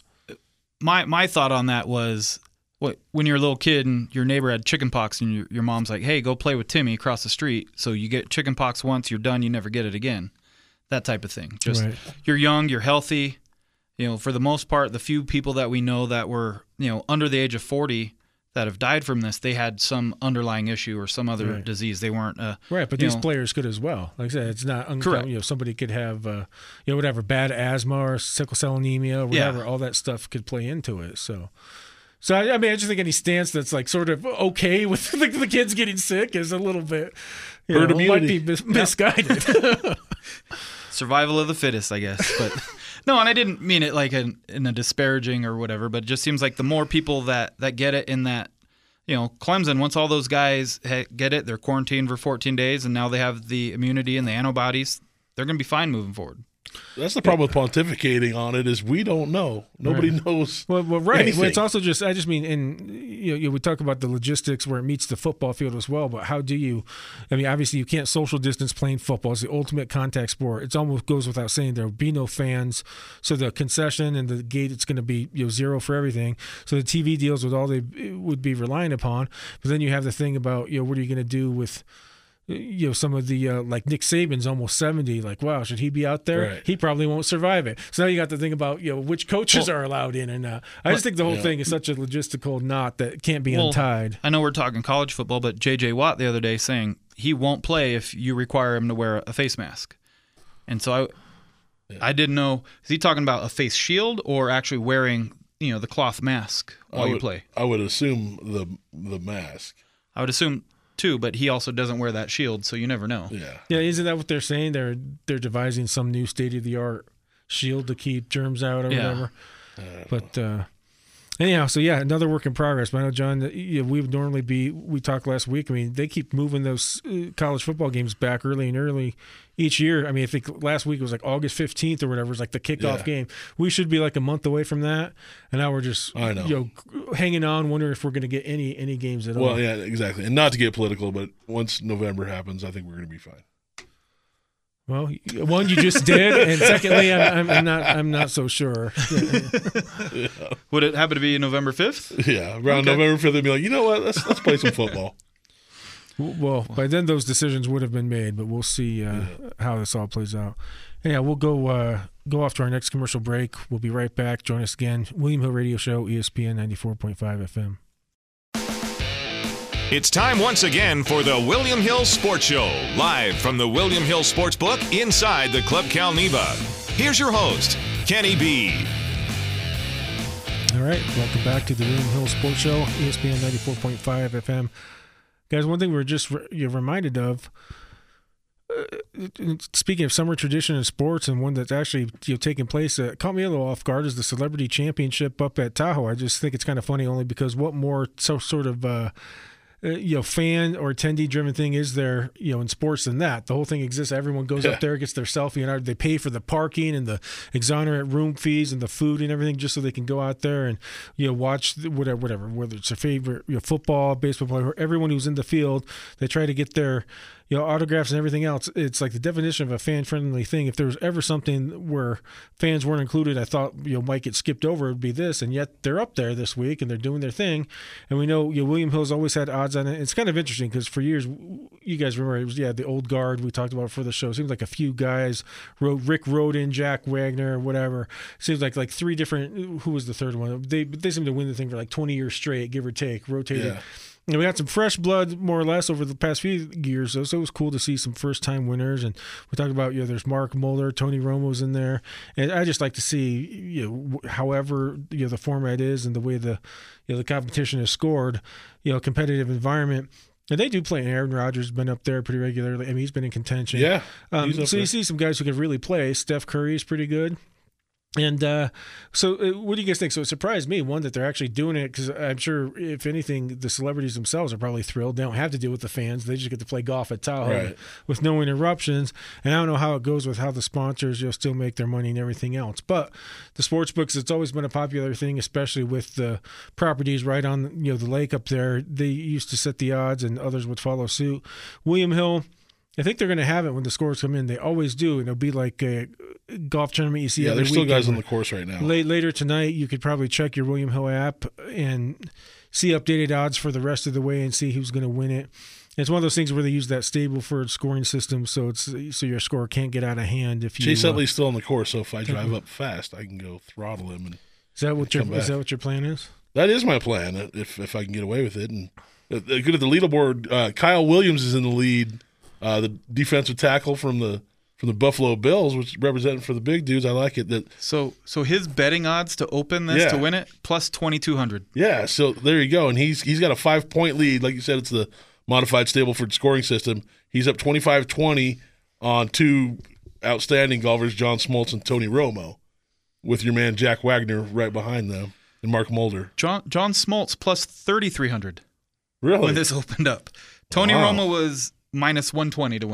My my thought on that was, what when you're a little kid and your neighbor had chicken pox and your, your mom's like, hey, go play with Timmy across the street. So you get chicken pox once, you're done, you never get it again. That type of thing. Just right. You're young, you're healthy. You know, for the most part, the few people that we know that were, you know, under the age of forty that have died from this, they had some underlying issue or some other right. disease. They weren't uh, right. But these know, players could as well. Like I said, it's not uncommon. Correct. You know, somebody could have, uh, you know, whatever, bad asthma or sickle cell anemia or whatever. Yeah. All that stuff could play into it. So. So, I mean, I just think any stance that's, like, sort of okay with the, the kids getting sick is a little bit, you Herd know, might immunity. be mis- misguided. Survival of the fittest, I guess. But no, and I didn't mean it like in, in a disparaging or whatever, but it just seems like the more people that, that get it in that, you know, Clemson, once all those guys ha- get it, they're quarantined for fourteen days, and now they have the immunity and the antibodies. they're going to be fine moving forward. That's the problem with pontificating on it is we don't know. Nobody Right. knows. Well, well right. anything. Well, it's also just, I just mean, and you know, you- we talk about the logistics where it meets the football field as well, but how do you, I mean, obviously you can't social distance playing football. It's the ultimate contact sport. It almost goes without saying there will be no fans. So the concession and the gate, it's going to be, you know, zero for everything. So the T V deals with all they would be relying upon. But then you have the thing about, you know, what are you going to do with, you know, some of the, uh, like Nick Saban's almost seventy, like, wow, should he be out there? Right. He probably won't survive it. So now you got to think about, you know, which coaches Well- are allowed in. And uh, I just think the whole Yeah. thing is such a logistical knot that can't be Well, untied. I know we're talking college football, but J J Watt the other day saying he won't play if you require him to wear a face mask. And so I Yeah. I didn't know, is he talking about a face shield or actually wearing, you know, the cloth mask while I you would, play? I would assume the the mask. I would assume too, but he also doesn't wear that shield, so you never know. Yeah. Yeah, isn't that what they're saying? They're they're devising some new state of the art shield to keep germs out or Yeah. whatever. But uh, anyhow, so yeah, another work in progress. But I know, John, that, you know, we would normally be. We talked last week. I mean, they keep moving those uh, college football games back early and early each year. I mean, I think last week it was like August fifteenth or whatever. It was like the kickoff Yeah. game. We should be like a month away from that, and now we're just I know. you know hanging on, wondering if we're going to get any any games at all. Well, yeah, exactly. And not to get political, but once November happens, I think we're going to be fine. Well, one you just did, and secondly, I'm, I'm, I'm not. I'm not so sure. Would it happen to be November fifth? Yeah, around Okay. November fifth, they'll be like, you know what? Let's let's play some football. Well, by then those decisions would have been made, but we'll see uh, how this all plays out. Yeah, we'll go uh, go off to our next commercial break. We'll be right back. Join us again. William Hill Radio Show, E S P N ninety-four point five F M. It's time once again for the William Hill Sports Show, live from the William Hill Sportsbook inside the Club Cal Neva. Here's your host, Kenny B. All right, welcome back to the William Hill Sports Show, E S P N ninety-four point five F M. Guys, one thing we're just re- you're reminded of, uh, speaking of summer tradition in sports, and one that's actually you know taking place, uh, caught me a little off guard, is the Celebrity Championship up at Tahoe. I just think it's kind of funny, only because what more so sort of uh, uh, you know fan or attendee driven thing is there you know in sports than that? The whole thing exists. Everyone goes Yeah. up there, gets their selfie, and they pay for the parking and the exonerate room fees and the food and everything just so they can go out there and you know watch the- whatever whatever whether it's their favorite you know football, baseball player, everyone who's in the field. They try to get their you know autographs and everything else. It's like the definition of a fan friendly thing. If there was ever something where fans weren't included, I thought you know might get skipped over, it would be this. And yet they're up there this week and they're doing their thing. And we know you know William Hill's always had odds on it. It's kind of interesting because for years you guys remember it was yeah the old guard we talked about for the show. It seems like a few guys, wrote Rick Roden, Jack Wagner, whatever. Seems like like three different. Who was the third one? They they seem to win the thing for like twenty years straight, give or take, rotated. Yeah. And we got some fresh blood, more or less, over the past few years. So, so it was cool to see some first-time winners. And we talked about, you know, there's Mark Mulder, Tony Romo's in there. And I just like to see, you know, however, you know, the format is and the way the, you know, the competition is scored, you know, competitive environment. And they do play. And Aaron Rodgers has been up there pretty regularly. I mean, he's been in contention. Yeah. Um, he's so up you there. see some guys who can really play. Steph Curry is pretty good. And uh, so uh, what do you guys think? So it surprised me, one, that they're actually doing it because I'm sure, if anything, the celebrities themselves are probably thrilled. They don't have to deal with the fans. They just get to play golf at Tahoe Right. with no interruptions. And I don't know how it goes with how the sponsors you know, still make their money and everything else. But the sports books, it's always been a popular thing, especially with the properties right on you know the lake up there. They used to set the odds and others would follow suit. William Hill, I think they're going to have it when the scores come in. They always do. And it'll be like a golf tournament you see Yeah, every there's still weekend guys on where- the course right now. Late, later tonight, you could probably check your William Hill app and see updated odds for the rest of the way and see who's going to win it. It's one of those things where they use that Stableford scoring system, so it's so your score can't get out of hand. If you Chase uh, Utley's still on the course, so if I drive up fast, I can go throttle him. And is that what your come is back. that what your plan is? that is my plan if if I can get away with it. And uh, good at the leaderboard. Uh, Kyle Williams is in the lead, uh, the defensive tackle from the from the Buffalo Bills, which is representing for the big dudes. I like it. That So so his betting odds to open this Yeah. to win it plus twenty-two hundred. yeah. So there you go. And he's he's got a five point lead. Like you said, it's the modified Stableford scoring system. He's up twenty-five twenty on two outstanding golfers, John Smoltz and Tony Romo, with your man Jack Wagner right behind them and Mark Mulder. John John Smoltz plus thirty-three hundred Really? when this opened up. Tony Wow. Romo was minus one twenty to win it.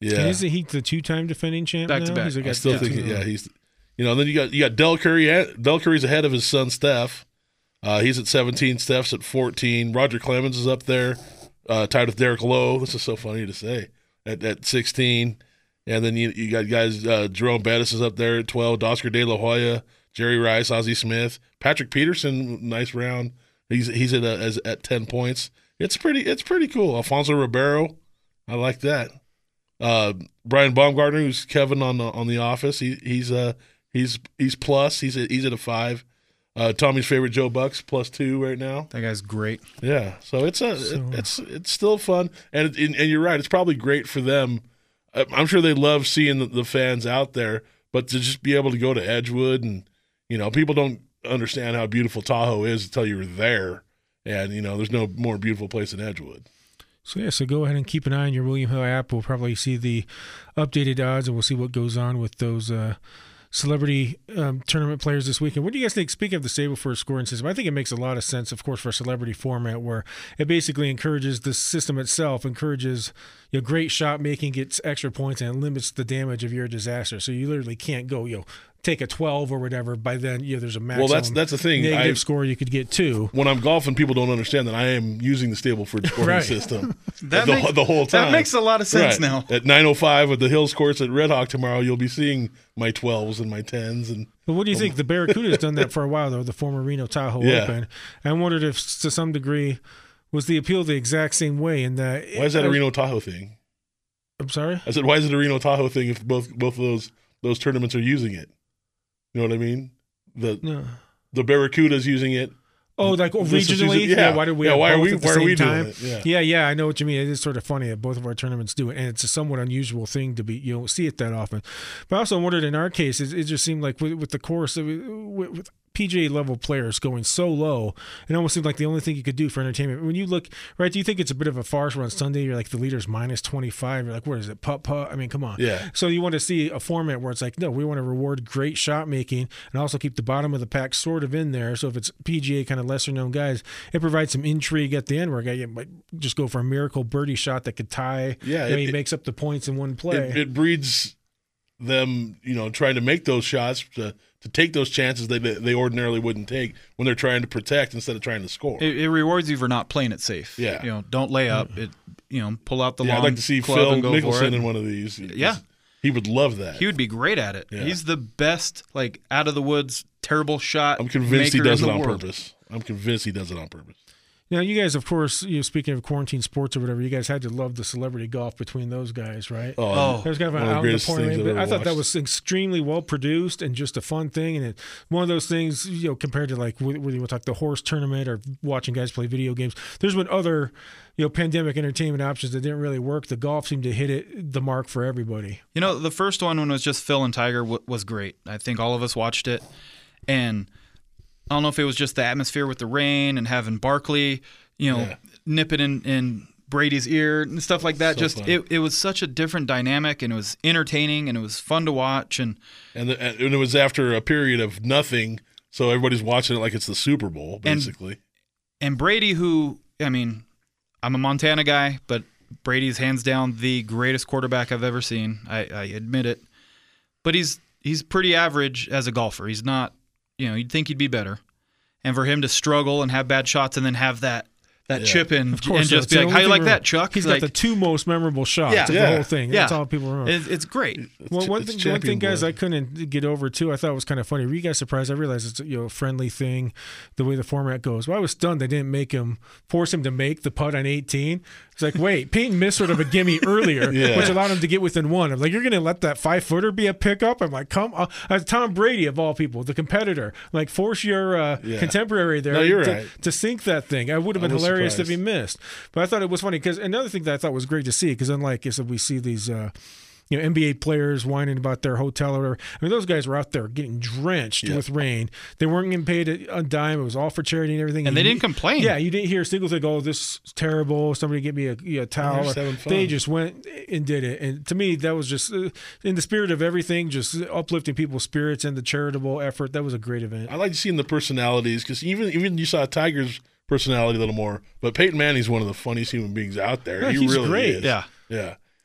Yeah, And isn't he the two-time defending champ Back now? to back. He's like I got still two- think, yeah, he's, you know, and then you got you got Del Curry. Del Curry's ahead of his son Steph. Uh, he's at seventeen. Steph's at fourteen. Roger Clemens is up there, uh, tied with Derek Lowe. This is so funny to say at, at sixteen. And then you you got guys. Uh, Jerome Bettis is up there at twelve. Oscar De La Hoya, Jerry Rice, Ozzie Smith, Patrick Peterson. Nice round. He's he's at a, as at ten points. It's pretty. It's pretty cool. Alfonso Ribeiro. I like that. Uh, Brian Baumgartner, who's Kevin on the on the Office, he he's uh he's he's plus. He's at, he's at a five. Uh, Tommy's favorite Joe Buck's plus two right now. That guy's great. Yeah, so it's a So- it's it's still fun, and and and you're right. It's probably great for them. I- I'm sure they love seeing the, the fans out there, but to just be able to go to Edgewood and you know people don't understand how beautiful Tahoe is until you're there, and you know there's no more beautiful place than Edgewood. So yeah, so go ahead and keep an eye on your William Hill app. We'll probably see the updated odds, and we'll see what goes on with those uh, celebrity um, tournament players this weekend. What do you guys think? Speaking of the Stable for a scoring system, I think it makes a lot of sense, of course, for a celebrity format where it basically encourages the system itself, encourages you know, great shot making, gets extra points, and it limits the damage of your disaster. So you literally can't go, you know, take a twelve or whatever. By then, you know, there's a maximum Well, that's that's the thing. negative I've- score you could get two. When I'm golfing, people don't understand that I am using the Stableford scoring Right. system That the, makes- the whole time. That makes a lot of sense Right. now. At nine oh five at the Hills course at Red Hawk tomorrow, you'll be seeing my twelves and my tens. And But what do you think? The Barracuda's done that for a while, though, the former Reno Tahoe Yeah. Open. I wondered if, to some degree, was the appeal the exact same way in that. why is that a Reno Tahoe thing? I'm sorry? I said, why is it a Reno Tahoe thing if both both of those those tournaments are using it? You know what I mean? The No. the Barracuda's using it. Oh, like oh, This is regionally? using- yeah. Why did we Yeah, have why are both we- at the why are same we doing time? it? Yeah. yeah, yeah, I know what you mean. It is sort of funny that both of our tournaments do it, and it's a somewhat unusual thing to be, you don't see it that often. But I also wondered in our case, it, it just seemed like with, with the course, with, with P G A level players going so low, it almost seemed like the only thing you could do for entertainment. When you look, right, do you think it's a bit of a farce where on Sunday you're like the leader's minus twenty-five? You're like, what is it, putt putt? I mean, come on. Yeah. So you want to see a format where it's like, no, we want to reward great shot making and also keep the bottom of the pack sort of in there. So if it's P G A kind of lesser known guys, it provides some intrigue at the end where a guy might just go for a miracle birdie shot that could tie. Yeah, You know, it- he it- makes up the points in one play. It, it breeds them, you know, trying to make those shots to to take those chances they they ordinarily wouldn't take when they're trying to protect instead of trying to score. It, it rewards you for not playing it safe. Yeah. You know, don't lay up. It, you know, pull out the yeah, long I'd like to see club Phil and go for Mickelson it. in one of these. Yeah. He would love that. He would be great at it. Yeah. He's the best, like out of the woods, terrible shot. I'm convinced he maker does in it the on world. purpose. I'm convinced he does it on purpose. Now, you guys, of course, you know, speaking of quarantine sports or whatever, you guys had to love the celebrity golf between those guys, right? Oh. There's kind of one an of the out in the greatest point. things I've but ever I thought that watched. was extremely well produced and just a fun thing. And it, one of those things, you know, compared to like whether you want to talk the horse tournament or watching guys play video games, there's been other, you know, pandemic entertainment options that didn't really work. The golf seemed to hit it the mark for everybody. You know, the first one when it was just Phil and Tiger w- was great. I think all of us watched it, and I don't know if it was just the atmosphere with the rain and having Barkley, you know, Yeah. nip it in, in Brady's ear and stuff like that. So just fun. it, it was such a different dynamic, and it was entertaining, and it was fun to watch. And And, the, and it was after a period of nothing, so everybody's watching it like it's the Super Bowl, basically. and Brady, who I mean, I'm a Montana guy, but Brady's hands down the greatest quarterback I've ever seen. I, I admit it, but he's he's pretty average as a golfer. He's not, you know, you'd think he'd be better. And for him to struggle and have bad shots and then have that that Yeah. chip in Of course, and just that's be the like, only how you thing like we- that, Chuck? He's like, got the two most memorable shots Yeah. of the Yeah. whole thing. Yeah. That's all people remember. It, it's great. Well, It's- one it's thing, one thing, champion guys, blood. I couldn't get over too. I thought was kind of funny. Were you guys surprised? I realized it's you know a friendly thing, the way the format goes. Well, I was stunned they didn't make him force him to make the putt on eighteen. It's like, wait, Peyton missed sort of a gimme earlier, Yeah. which allowed him to get within one. I'm like, you're going to let that five footer be a pickup? I'm like, come on. Uh, Tom Brady of all people, the competitor, like force your uh, Yeah. contemporary there No, you're to, right. to sink that thing. I would have I been was hilarious surprised. if he missed, but I thought it was funny because another thing that I thought was great to see because unlike I said, we see these. Uh, You know, N B A players whining about their hotel or whatever. I mean, those guys were out there getting drenched Yeah. with rain. They weren't getting paid a a dime. It was all for charity and everything. And they you- didn't complain. Yeah, you didn't hear a single thing. Oh, this is terrible. Somebody get me a, you know, a towel. just having fun. They just went and did it. And to me, that was just uh, in the spirit of everything, just uplifting people's spirits and the charitable effort. That was a great event. I like seeing the personalities because even even you saw Tiger's personality a little more, but Peyton Manning's one of the funniest human beings out there. Yeah, he he's really great. is. Yeah. Yeah.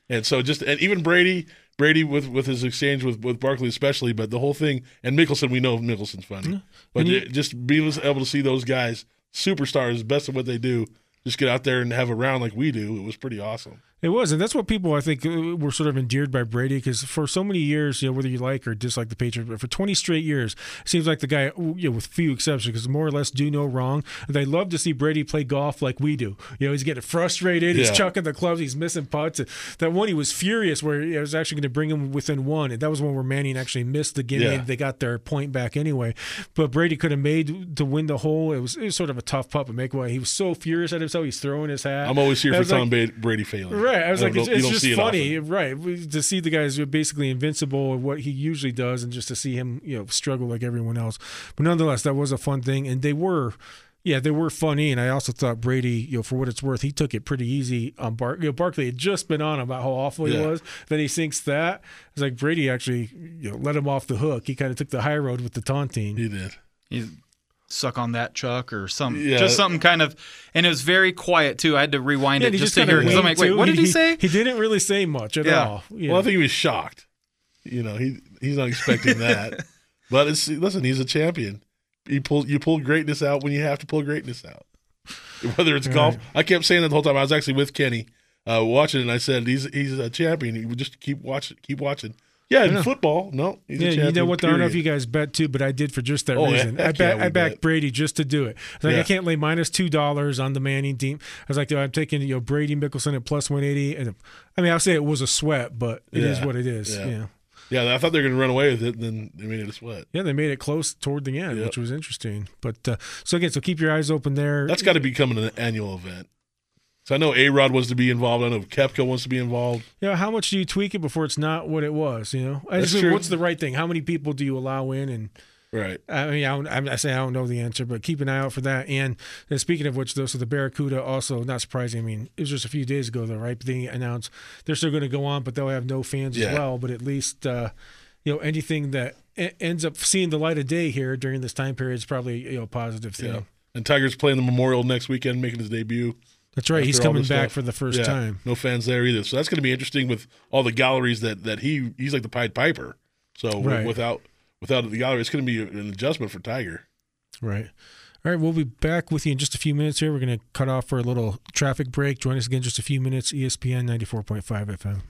And so just and even Brady, Brady with, with his exchange with, with Barkley especially, but the whole thing, and Mickelson, we know Mickelson's funny. Yeah. But he, it, just being able to see those guys, superstars, best of what they do, just get out there and have a round like we do, it was pretty awesome. It was, and that's what people, I think, were sort of endeared by Brady, because for so many years, you know, whether you like or dislike the Patriots, but for twenty straight years, it seems like the guy, you know, with few exceptions, because more or less do no wrong. They love to see Brady play golf like we do. You know, he's getting frustrated, he's yeah. chucking the clubs, he's missing putts. That one, he was furious where it was actually going to bring him within one, and that was one where Manning actually missed the game. Yeah. They got their point back anyway, but Brady could have made to win the hole. It was, it was sort of a tough putt, but make way. He was so furious at himself, he's throwing his hat. I'm always here for Tom like, Brady failing. Right, I was I like, it's, it's just funny, it right? To see the guys who are basically invincible at what he usually does, and just to see him, you know, struggle like everyone else. But nonetheless, that was a fun thing, and they were, yeah, they were funny. And I also thought Brady, you know, for what it's worth, he took it pretty easy on Bar. You know, Barkley had just been on him about how awful he yeah. was. Then he sinks that. It's like Brady actually, you know, let him off the hook. He kind of took the high road with the taunting. He did. He suck on that, Chuck, or some Yeah. just something kind of, and it was very quiet too. I had to rewind Yeah, it he just, just to hear it, because I'm winked like, wait, too. what did he, he say? He didn't really say much at Yeah. all. Yeah. Well, I think he was shocked. You know, he he's not expecting that. But it's listen, he's a champion. You pull you pull greatness out when you have to pull greatness out. Whether it's Right. golf, I kept saying that the whole time. I was actually with Kenny uh, watching, it, and I said he's he's a champion. You would just keep watching, keep watching. Yeah, in Yeah. football, no, he's Yeah, a champion. you know what? I don't know if period. you guys bet too, but I did for just that Oh, reason. heck I bet yeah, we I backed bet. Brady just to do it. I was like, Yeah. I can't lay minus two dollars on the Manning team. I was like, dude, I'm taking you know Brady Mickelson at plus one eighty, and I mean, I'll say it was a sweat, but it is Yeah. what it is. Yeah. Yeah. Yeah, I thought they were going to run away with it, and then they made it a sweat. Yeah, they made it close toward the end, Yep. which was interesting. But uh, so again, so keep your eyes open there. That's got to become an annual event. So I know A-Rod wants to be involved. I know Koepka wants to be involved. Yeah, how much do you tweak it before it's not what it was? You know, I That's just mean, true. what's the right thing? How many people do you allow in? And Right. I mean, I, don't, I say I don't know the answer, but keep an eye out for that. And, and speaking of which, though, so the Barracuda also, not surprising. I mean, it was just a few days ago, though, right? But they announced they're still going to go on, but they'll have no fans Yeah. as well. But at least, uh, you know, anything that e- ends up seeing the light of day here during this time period is probably you know a positive thing. Yeah. And Tiger's playing the Memorial next weekend, making his debut. That's right. He's after all coming this back stuff. for the first Yeah, time. No fans there either. So that's going to be interesting with all the galleries that, that he he's like the Pied Piper. So Right. without without the gallery, it's going to be an adjustment for Tiger. Right. All right, we'll be back with you in just a few minutes here. We're going to cut off for a little traffic break. Join us again in just a few minutes, E S P N ninety-four point five F M.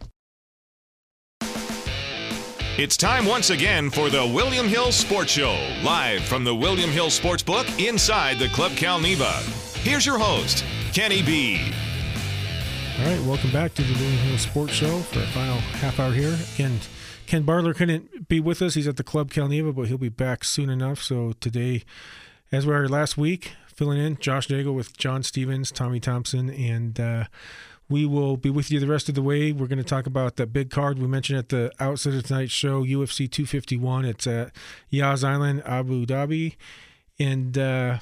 It's time once again for the William Hill Sports Show, live from the William Hill Sportsbook inside the Club Cal Neva. Here's your host, Kenny B. All right, welcome back to the William Hill Sports Show for a final half hour here. Again, Ken Bartler couldn't be with us. He's at the Club Cal Neva, but he'll be back soon enough. So today, as we were last week, filling in Josh Daigle with John Stevens, Tommy Thompson, and uh, we will be with you the rest of the way. We're going to talk about that big card we mentioned at the outset of tonight's show, U F C two fifty-one. It's at Yas Island, Abu Dhabi. And, uh,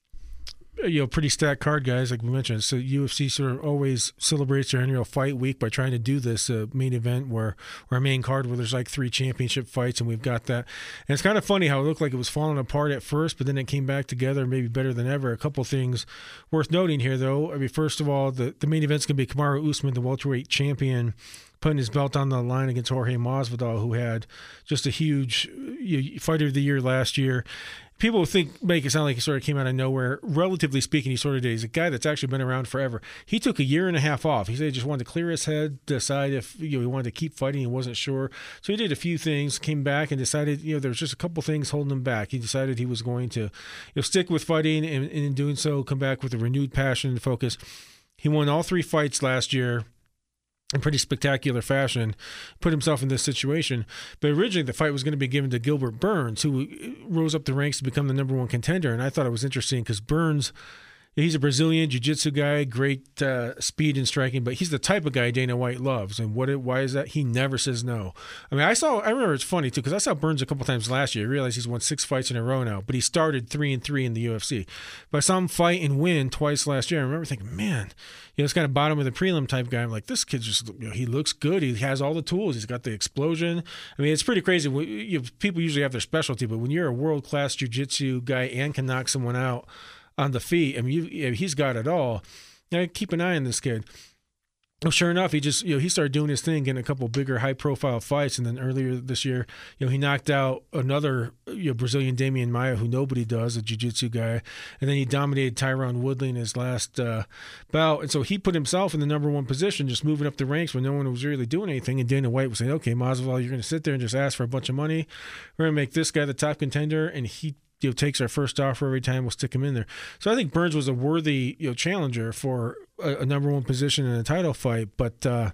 you know, pretty stacked card, guys, like we mentioned. So U F C sort of always celebrates their annual fight week by trying to do this uh, main event where, or a main card where there's like three championship fights, and we've got that. And it's kind of funny how it looked like it was falling apart at first, but then it came back together maybe better than ever. A couple things worth noting here, though. I mean, first of all, the, the main event's going to be Kamaru Usman, the welterweight champion, putting his belt on the line against Jorge Masvidal, who had just a huge you know, fighter of the year last year. People think make it sound like he sort of came out of nowhere. Relatively speaking, he sort of did. He's a guy that's actually been around forever. He took a year and a half off. He said he just wanted to clear his head, decide if you know he wanted to keep fighting. He wasn't sure, so he did a few things. Came back and decided you know there was just a couple things holding him back. He decided he was going to you know stick with fighting, and, and in doing so, come back with a renewed passion and focus. He won all three fights last year in pretty spectacular fashion, put himself in this situation. But originally the fight was going to be given to Gilbert Burns, who rose up the ranks to become the number one contender. And I thought it was interesting because Burns, he's a Brazilian jiu-jitsu guy, great uh, speed and striking, but he's the type of guy Dana White loves. And what? Why is that? He never says no. I mean, I saw, I remember it's funny too, because I saw Burns a couple times last year. I realized he's won six fights in a row now, but he started three and three in the U F C. But I saw him fight and win twice last year. I remember thinking, man, you know, it's kind of bottom of the prelim type guy. I'm like, this kid just, you know, he looks good. He has all the tools. He's got the explosion. I mean, it's pretty crazy. You know, people usually have their specialty, but when you're a world-class jiu-jitsu guy and can knock someone out on the feet, I mean, you, he's got it all. Now, keep an eye on this kid. Well, sure enough, he just, you know, he started doing his thing, getting a couple bigger, high-profile fights, and then earlier this year, you know, he knocked out another, you know, Brazilian Damian Maia, who nobody does, a jiu-jitsu guy, and then he dominated Tyron Woodley in his last uh, bout, and so he put himself in the number one position, just moving up the ranks when no one was really doing anything, and Dana White was saying, okay, Masvidal, you're going to sit there and just ask for a bunch of money, we're going to make this guy the top contender, and he you know, takes our first offer every time, we'll stick him in there. So I think Burns was a worthy, you know, challenger for a, a number one position in a title fight, but uh,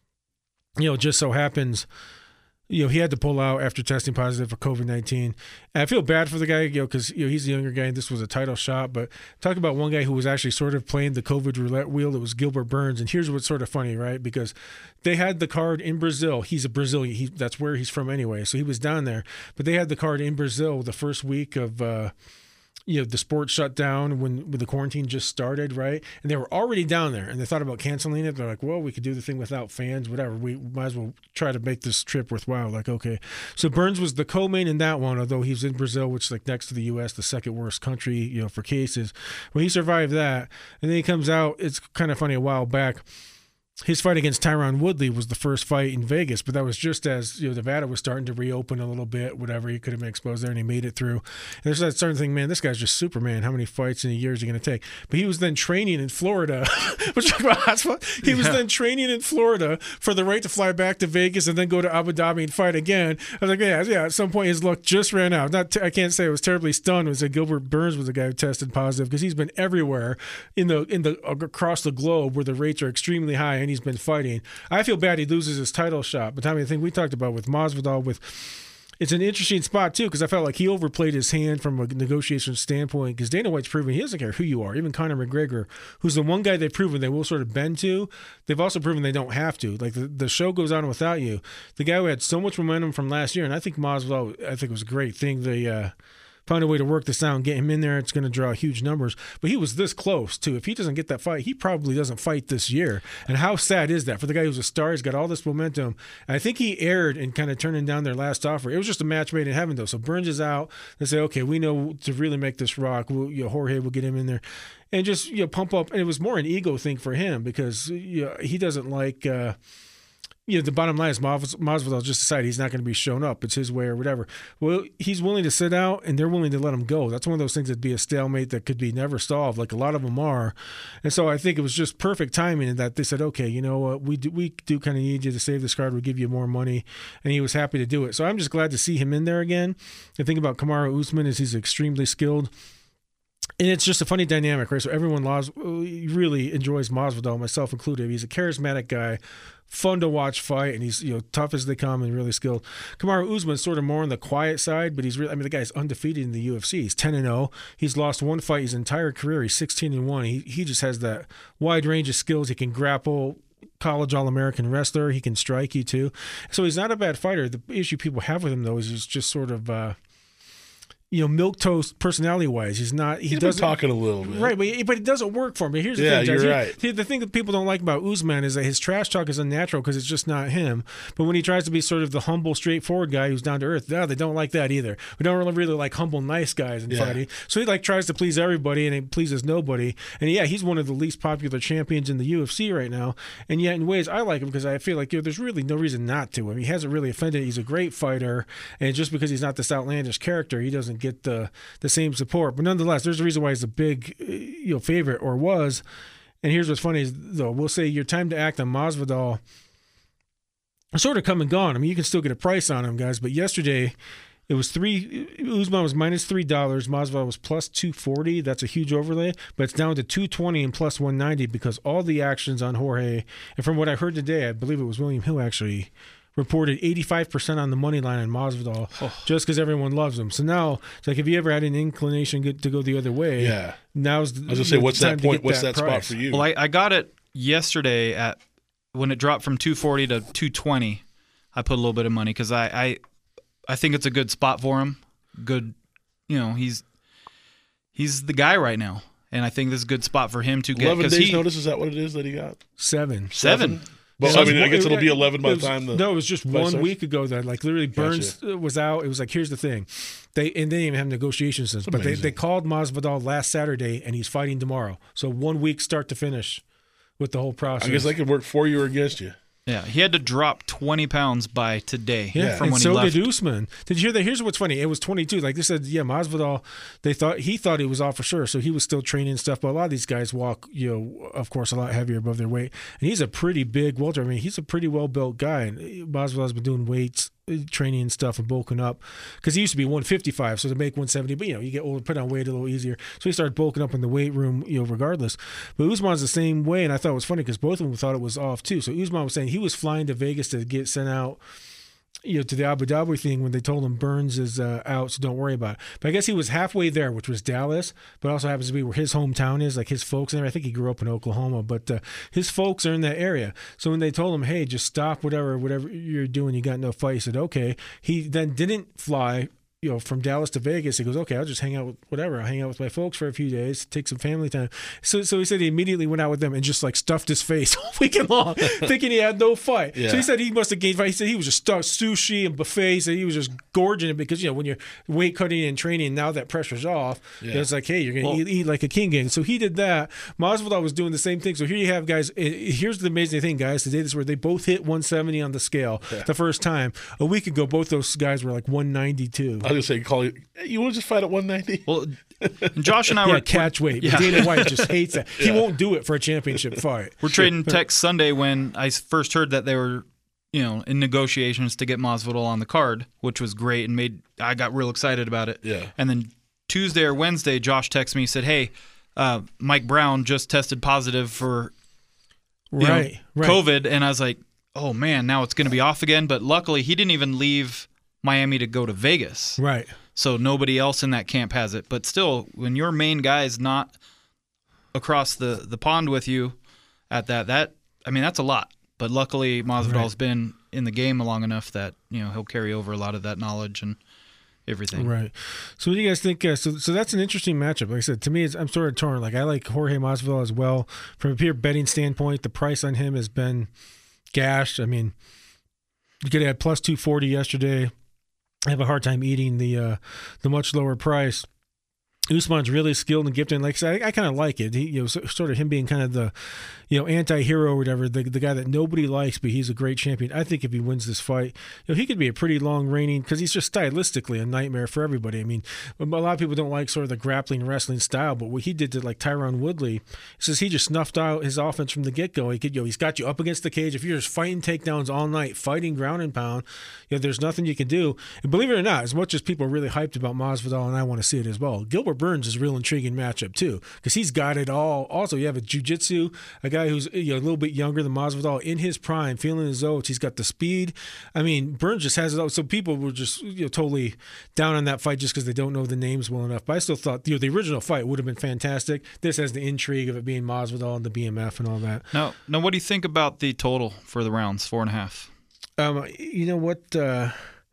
you know, just so happens, you know, he had to pull out after testing positive for COVID nineteen. And I feel bad for the guy, you know, because you know he's a younger guy and this was a title shot. But talk about one guy who was actually sort of playing the COVID roulette wheel. That was Gilbert Burns. And here's what's sort of funny, right? Because they had the card in Brazil. He's a Brazilian. He, that's where he's from anyway. So he was down there. But they had the card in Brazil the first week of uh, you know, the sport shut down when, when the quarantine just started, right? And they were already down there, and they thought about canceling it. They're like, well, we could do the thing without fans, whatever. We might as well try to make this trip worthwhile. Like, okay. So Burns was the co-main in that one, although he was in Brazil, which is like next to the U S, the second worst country, you know, for cases. Well, he survived that, and then he comes out. It's kind of funny, a while back, his fight against Tyron Woodley was the first fight in Vegas, but that was just as, you know, Nevada was starting to reopen a little bit, whatever. He could have been exposed there, and he made it through. And there's that certain thing, man, this guy's just Superman. How many fights in a year is he going to take? But he was then training in Florida. Which, he was yeah. then training in Florida for the right to fly back to Vegas and then go to Abu Dhabi and fight again. I was like, yeah, yeah. At some point, his luck just ran out. Not, t- I can't say I was terribly stunned when Gilbert Burns was the guy who tested positive, because he's been everywhere in the in the across the globe where the rates are extremely high, and he's been fighting. I feel bad he loses his title shot. But Tommy, the thing we talked about with Masvidal, with it's an interesting spot too, because I felt like he overplayed his hand from a negotiation standpoint, because Dana White's proven he doesn't care who you are. Even Conor McGregor, who's the one guy they've proven they will sort of bend to, they've also proven they don't have to. Like the, the show goes on without you. The guy who had so much momentum from last year, and I think Masvidal, I think it was a great thing. They uh, found a way to work this out and get him in there. It's going to draw huge numbers. But he was this close, too. If he doesn't get that fight, he probably doesn't fight this year. And how sad is that for the guy who's a star? He's got all this momentum. And I think he erred in kind of turning down their last offer. It was just a match made in heaven, though. So Burns is out. They say, okay, we know to really make this rock, we'll, you know, Jorge will get him in there. And just, you know, pump up. And it was more an ego thing for him, because you know, he doesn't like uh, – you know, the bottom line is Masvidal just decided he's not going to be shown up. It's his way or whatever. Well, he's willing to sit out, and they're willing to let him go. That's one of those things that'd be a stalemate that could be never solved, like a lot of them are. And so I think it was just perfect timing in that they said, okay, you know what, we do, we do kind of need you to save this card. We'll give you more money. And he was happy to do it. So I'm just glad to see him in there again. The thing about Kamaru Usman is he's extremely skilled. And it's just a funny dynamic, right? So everyone loves, really enjoys Masvidal, myself included. He's a charismatic guy, fun to watch fight, and he's, you know, tough as they come and really skilled. Kamaru Usman's sort of more on the quiet side, but he's really, I mean, the guy's undefeated in the U F C. He's ten and oh. He's lost one fight his entire career. He's sixteen and one. He he just has that wide range of skills. He can grapple. College All-American wrestler. He can strike you too. So he's not a bad fighter. The issue people have with him, though, is he's just sort of uh, you know, milquetoast personality-wise. He's not. He He's doesn't been talking a little bit, right? But, but it doesn't work for me. Here's the yeah, thing, you're He, right. he, the thing that people don't like about Usman is that his trash talk is unnatural because it's just not him. But when he tries to be sort of the humble, straightforward guy who's down to earth, no, they don't like that either. We don't really, really like humble, nice guys in yeah. fighting. So he like tries to please everybody and he pleases nobody. And yeah, he's one of the least popular champions in the U F C right now. And yet, in ways, I like him because I feel like you know, there's really no reason not to. I mean, he hasn't really offended. He's a great fighter, and just because he's not this outlandish character, he doesn't get the the same support. But nonetheless, there's a reason why he's a big, you know, favorite or was. And here's what's funny is, though, we'll say your time to act on Masvidal sort of come and gone. I mean, you can still get a price on him, guys. But yesterday, it was three. Usman was minus three dollars. Masvidal was plus two forty. That's a huge overlay, but it's down to two twenty and plus one ninety because all the actions on Jorge. And from what I heard today, I believe it was William Hill actually reported eighty-five percent on the money line on Masvidal, oh. just because everyone loves him. So now, it's like if you ever had an inclination to go the other way, yeah. now's the, I was gonna say, what's that point? What's that, that spot for you? Well, I, I got it yesterday at when it dropped from two forty to two twenty. I put a little bit of money because I, I I think it's a good spot for him. Good, you know, he's he's the guy right now, and I think this is a good spot for him to get. Eleven days he, notice, is that what it is that he got? Seven. Seven. Well, So I mean, was- I guess it'll be eleven by it the was- time the no, it was just fight one starts? week ago that like literally Burns was out. It was like, here's the thing, they and they didn't even have negotiations since, but they, amazing. they called Masvidal last Saturday and he's fighting tomorrow. So one week start to finish. with the whole process. I guess that could work for you or against you. Yeah, he had to drop twenty pounds by today Yeah, from and when so he left. did Usman. Did you hear that? Here's what's funny. It was twenty-two. Like they said, yeah, Masvidal. They thought he thought he was off for sure, so he was still training and stuff. But a lot of these guys walk, you know, of course, a lot heavier above their weight. And he's a pretty big welter. I mean, he's a pretty well built guy. And Masvidal's been doing weights, training and stuff, and bulking up because he used to be one fifty-five. So to make one seventy, but you know, you get older, put on weight a little easier. So he started bulking up in the weight room, you know, regardless. But Usman's the same way, and I thought it was funny because both of them thought it was off too. So Usman was saying he was flying to Vegas to get sent out, you know, to the Abu Dhabi thing when they told him Burns is uh, out, so don't worry about it. But I guess he was halfway there, which was Dallas, but also happens to be where his hometown is, like his folks in there. I think he grew up in Oklahoma, but uh, his folks are in that area. So when they told him, hey, just stop whatever, whatever you're doing, you got no fight, he said, okay. He then didn't fly, you know, from Dallas to Vegas. He goes, okay, I'll just hang out with whatever. I'll hang out with my folks for a few days, take some family time. So so he said he immediately went out with them and just like stuffed his face all weekend long, thinking he had no fight. Yeah. So he said he must have gained fight. He said he was just stuffed sushi and buffets, and he was just gorging it because, you know, when you're weight cutting and training, now that pressure's off, Yeah. it's like, hey, you're going to Well- eat, eat like a king again. So he did that. Masvidal was doing the same thing. So here you have guys. eh, Here's the amazing thing, guys. Today, this is where they both hit one seventy on the scale the first time. A week ago, both those guys were like one ninety-two. I was gonna say, call you. Hey, you want to just fight at one ninety? Well, Josh and I Yeah, were catch weight. Yeah. Dana White just hates that. He won't do it for a championship fight. We're trading texts Sunday when I first heard that they were, you know, in negotiations to get Masvidal on the card, which was great and made I got real excited about it. Yeah. And then Tuesday or Wednesday, Josh texted me, said, "Hey, uh, Mike Brown just tested positive for you know, Right, right. COVID," and I was like, "Oh man, now it's going to be off again." But luckily, he didn't even leave Miami to go to Vegas. Right. So nobody else in that camp has it. But still, when your main guy is not across the, the pond with you at that, that I mean, that's a lot. But luckily, Masvidal's Right. been in the game long enough that, you know, he'll carry over a lot of that knowledge and everything. Right. So what do you guys think? Uh, so so that's an interesting matchup. Like I said, to me, it's, I'm sort of torn. Like I like Jorge Masvidal as well. From a pure betting standpoint, the price on him has been gashed. I mean, you could have plus two forty yesterday. I have a hard time eating the uh, the much lower price. Usman's really skilled and gifted. Like I said, I, I kind of like it. He, you know, so, sort of him being kind of the, you know, anti-hero or whatever, the the guy that nobody likes, but he's a great champion. I think if he wins this fight, you know, he could be a pretty long reigning because he's just stylistically a nightmare for everybody. I mean, a lot of people don't like sort of the grappling wrestling style, but what he did to like Tyron Woodley, he says he just snuffed out his offense from the get-go. He could, you know, he's got you up against the cage. If you're just fighting takedowns all night, fighting ground and pound, you know, there's nothing you can do. And believe it or not, as much as people are really hyped about Masvidal, and I want to see it as well, Gilbert Burns is a real intriguing matchup too because he's got it all. Also, you have a jiu-jitsu, a guy who's, you know, a little bit younger than Masvidal, in his prime, feeling his oats. He's got the speed. I mean, Burns just has it all. So people were just, you know, totally down on that fight just because they don't know the names well enough. But I still thought, you know, the original fight would have been fantastic. This has the intrigue of it being Masvidal and the B M F and all that. Now, now, what do you think about the total for the rounds? Four and a half. Um, you know what? Uh,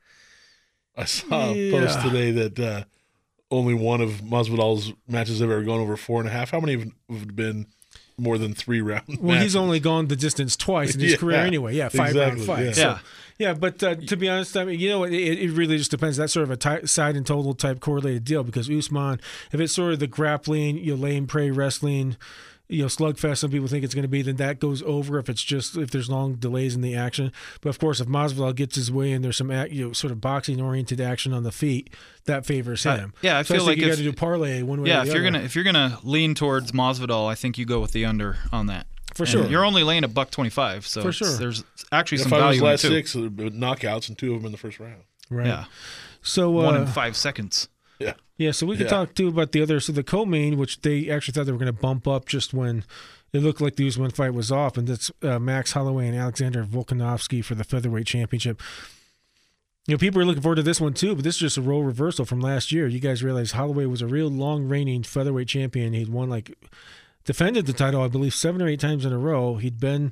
I saw a Yeah. post today that uh, only one of Masvidal's matches have ever gone over four and a half. How many have have been more than three rounds? Well, he's only gone the distance twice in his Yeah, career anyway. Yeah, five exactly, round fights. yeah. So, yeah, but uh, to be honest, I mean, you know, it, it really just depends. That's sort of a ty- side and total type correlated deal because Usman, if it's sort of the grappling, you know, lay and pray wrestling, you know, slugfest, some people think it's going to be, then that goes over if it's just, if there's long delays in the action. But of course, if Masvidal gets his way and there's some, act, you know, sort of boxing oriented action on the feet, that favors Uh, him. yeah, I So feel think like you got if- to do parlay one way Yeah, or the if you're other. gonna if you're gonna lean towards Masvidal, I think you go with the under on that. For And sure. You're only laying a buck twenty five, so For it's- sure. there's actually The some five of his value in it last too. six uh, knockouts and two of them in the first round. Right. Yeah, So, one uh, in five seconds. Yeah. Yeah, so we can Yeah. talk too about the other. So the co-main, which they actually thought they were going to bump up just when it looked like the Usman fight was off, and that's uh, Max Holloway and Alexander Volkanovski for the featherweight championship. You know, people are looking forward to this one too, but this is just a role reversal from last year. You guys realize Holloway was a real long reigning featherweight champion. He'd won like defended the title, I believe, seven or eight times in a row. He'd been,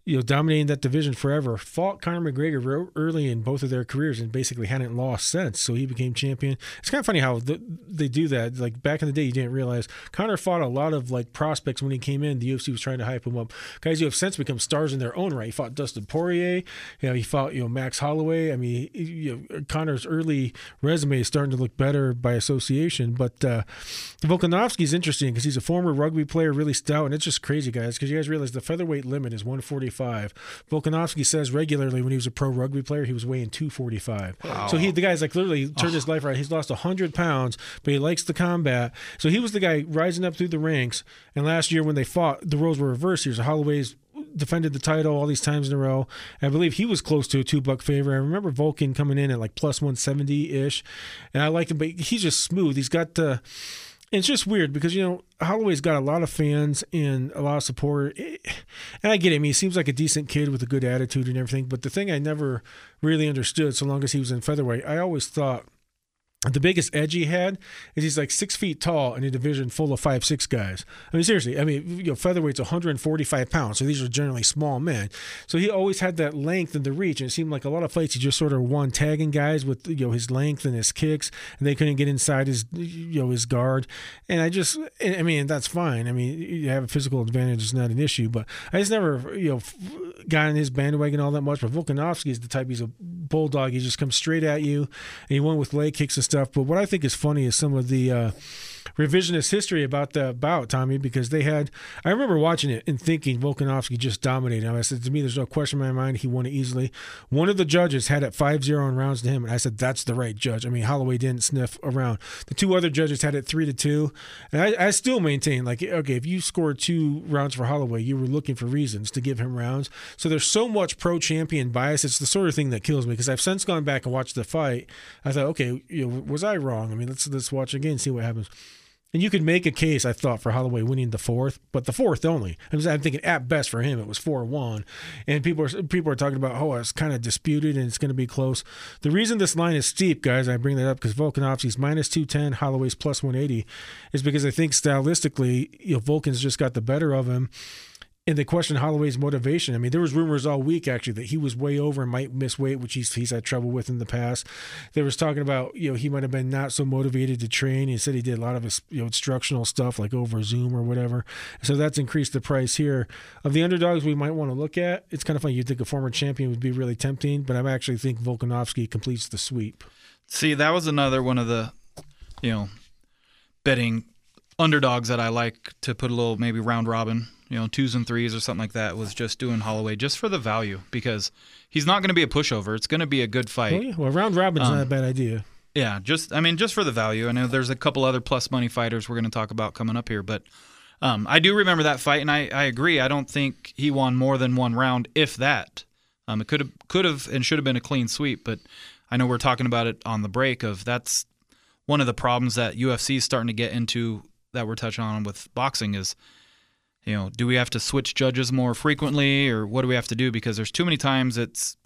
you know, dominating that division forever, fought Conor McGregor real early in both of their careers and basically hadn't lost since. So he became champion. It's kind of funny how the, they do that. Like back in the day, you didn't realize Conor fought a lot of like prospects when he came in. The U F C was trying to hype him up. Guys who have since become stars in their own right. He fought Dustin Poirier. You know, he fought you know Max Holloway. I mean, you know, Conor's early resume is starting to look better by association. But uh, Volkanovski is interesting because he's a former rugby player, really stout, and it's just crazy, guys. Because you guys realize the featherweight limit is one forty-five. Volkanovski says regularly when he was a pro rugby player, he was weighing two forty-five. Wow. So he, the guy's like literally turned oh. his life around. He's lost one hundred pounds, but he likes the combat. So he was the guy rising up through the ranks. And last year when they fought, the roles were reversed here. So Holloway's defended the title all these times in a row. I believe he was close to a two-buck favor. I remember Volkan coming in at like plus one seventy-ish. And I liked him, but he's just smooth. He's got the... Uh, it's just weird because, you know, Holloway's got a lot of fans and a lot of support. And I get it. I mean, he seems like a decent kid with a good attitude and everything. But the thing I never really understood, so long as he was in featherweight, I always thought the biggest edge he had is he's like six feet tall in a division full of five, six guys. I mean, seriously, I mean, you know, featherweight's one hundred forty-five pounds, so these are generally small men. So he always had that length and the reach, and it seemed like a lot of fights he just sort of won tagging guys with, you know, his length and his kicks, and they couldn't get inside his, you know, his guard. And I just, I mean, that's fine. I mean, you have a physical advantage, it's not an issue, but I just never, you know, got in his bandwagon all that much. But Volkanovski is the type, he's a bulldog. He just comes straight at you, and he won with leg kicks and stuff. But what I think is funny is some of the uh, revisionist history about the bout, Tommy, because they had, I remember watching it and thinking Volkanovski just dominated. I said, to me, there's no question in my mind, he won it easily. One of the judges had it five zero in rounds to him, and I said, that's the right judge. I mean, Holloway didn't sniff around. The two other judges had it three to two, and I, I still maintain, like, okay, if you scored two rounds for Holloway, you were looking for reasons to give him rounds. So there's so much pro-champion bias. It's the sort of thing that kills me, because I've since gone back and watched the fight. I thought, okay, you know, was I wrong? I mean, let's let's watch again and see what happens. And you could make a case, I thought, for Holloway winning the fourth, but the fourth only. I'm thinking at best for him it was four one. And people are people are talking about, oh, it's kind of disputed and it's going to be close. The reason this line is steep, guys, I bring that up because Volkanovski's minus two ten, Holloway's plus one eighty, is because I think stylistically, you know, Volkan's just got the better of him. And they question Holloway's motivation. I mean, there was rumors all week, actually, that he was way over and might miss weight, which he's he's had trouble with in the past. There was talking about, you know, he might have been not so motivated to train. He said he did a lot of his, you know, instructional stuff, like over Zoom or whatever. So that's increased the price here. Of the underdogs we might want to look at, it's kind of funny. You'd think a former champion would be really tempting, but I actually think Volkanovski completes the sweep. See, that was another one of the, you know, betting underdogs that I like to put a little maybe round robin, you know, twos and threes or something like that, was just doing Holloway just for the value, because he's not going to be a pushover. It's going to be a good fight. Oh, yeah. Well, round robin's um, not a bad idea. Yeah, just I mean, just for the value. I know there's a couple other plus money fighters we're going to talk about coming up here, but um, I do remember that fight, and I, I agree. I don't think he won more than one round, if that. Um, it could have could have and should have been a clean sweep, but I know we're talking about it on the break. Of that's one of the problems that U F C is starting to get into, that we're touching on with boxing, is, you know, do we have to switch judges more frequently, or what do we have to do? Because there's too many times it's,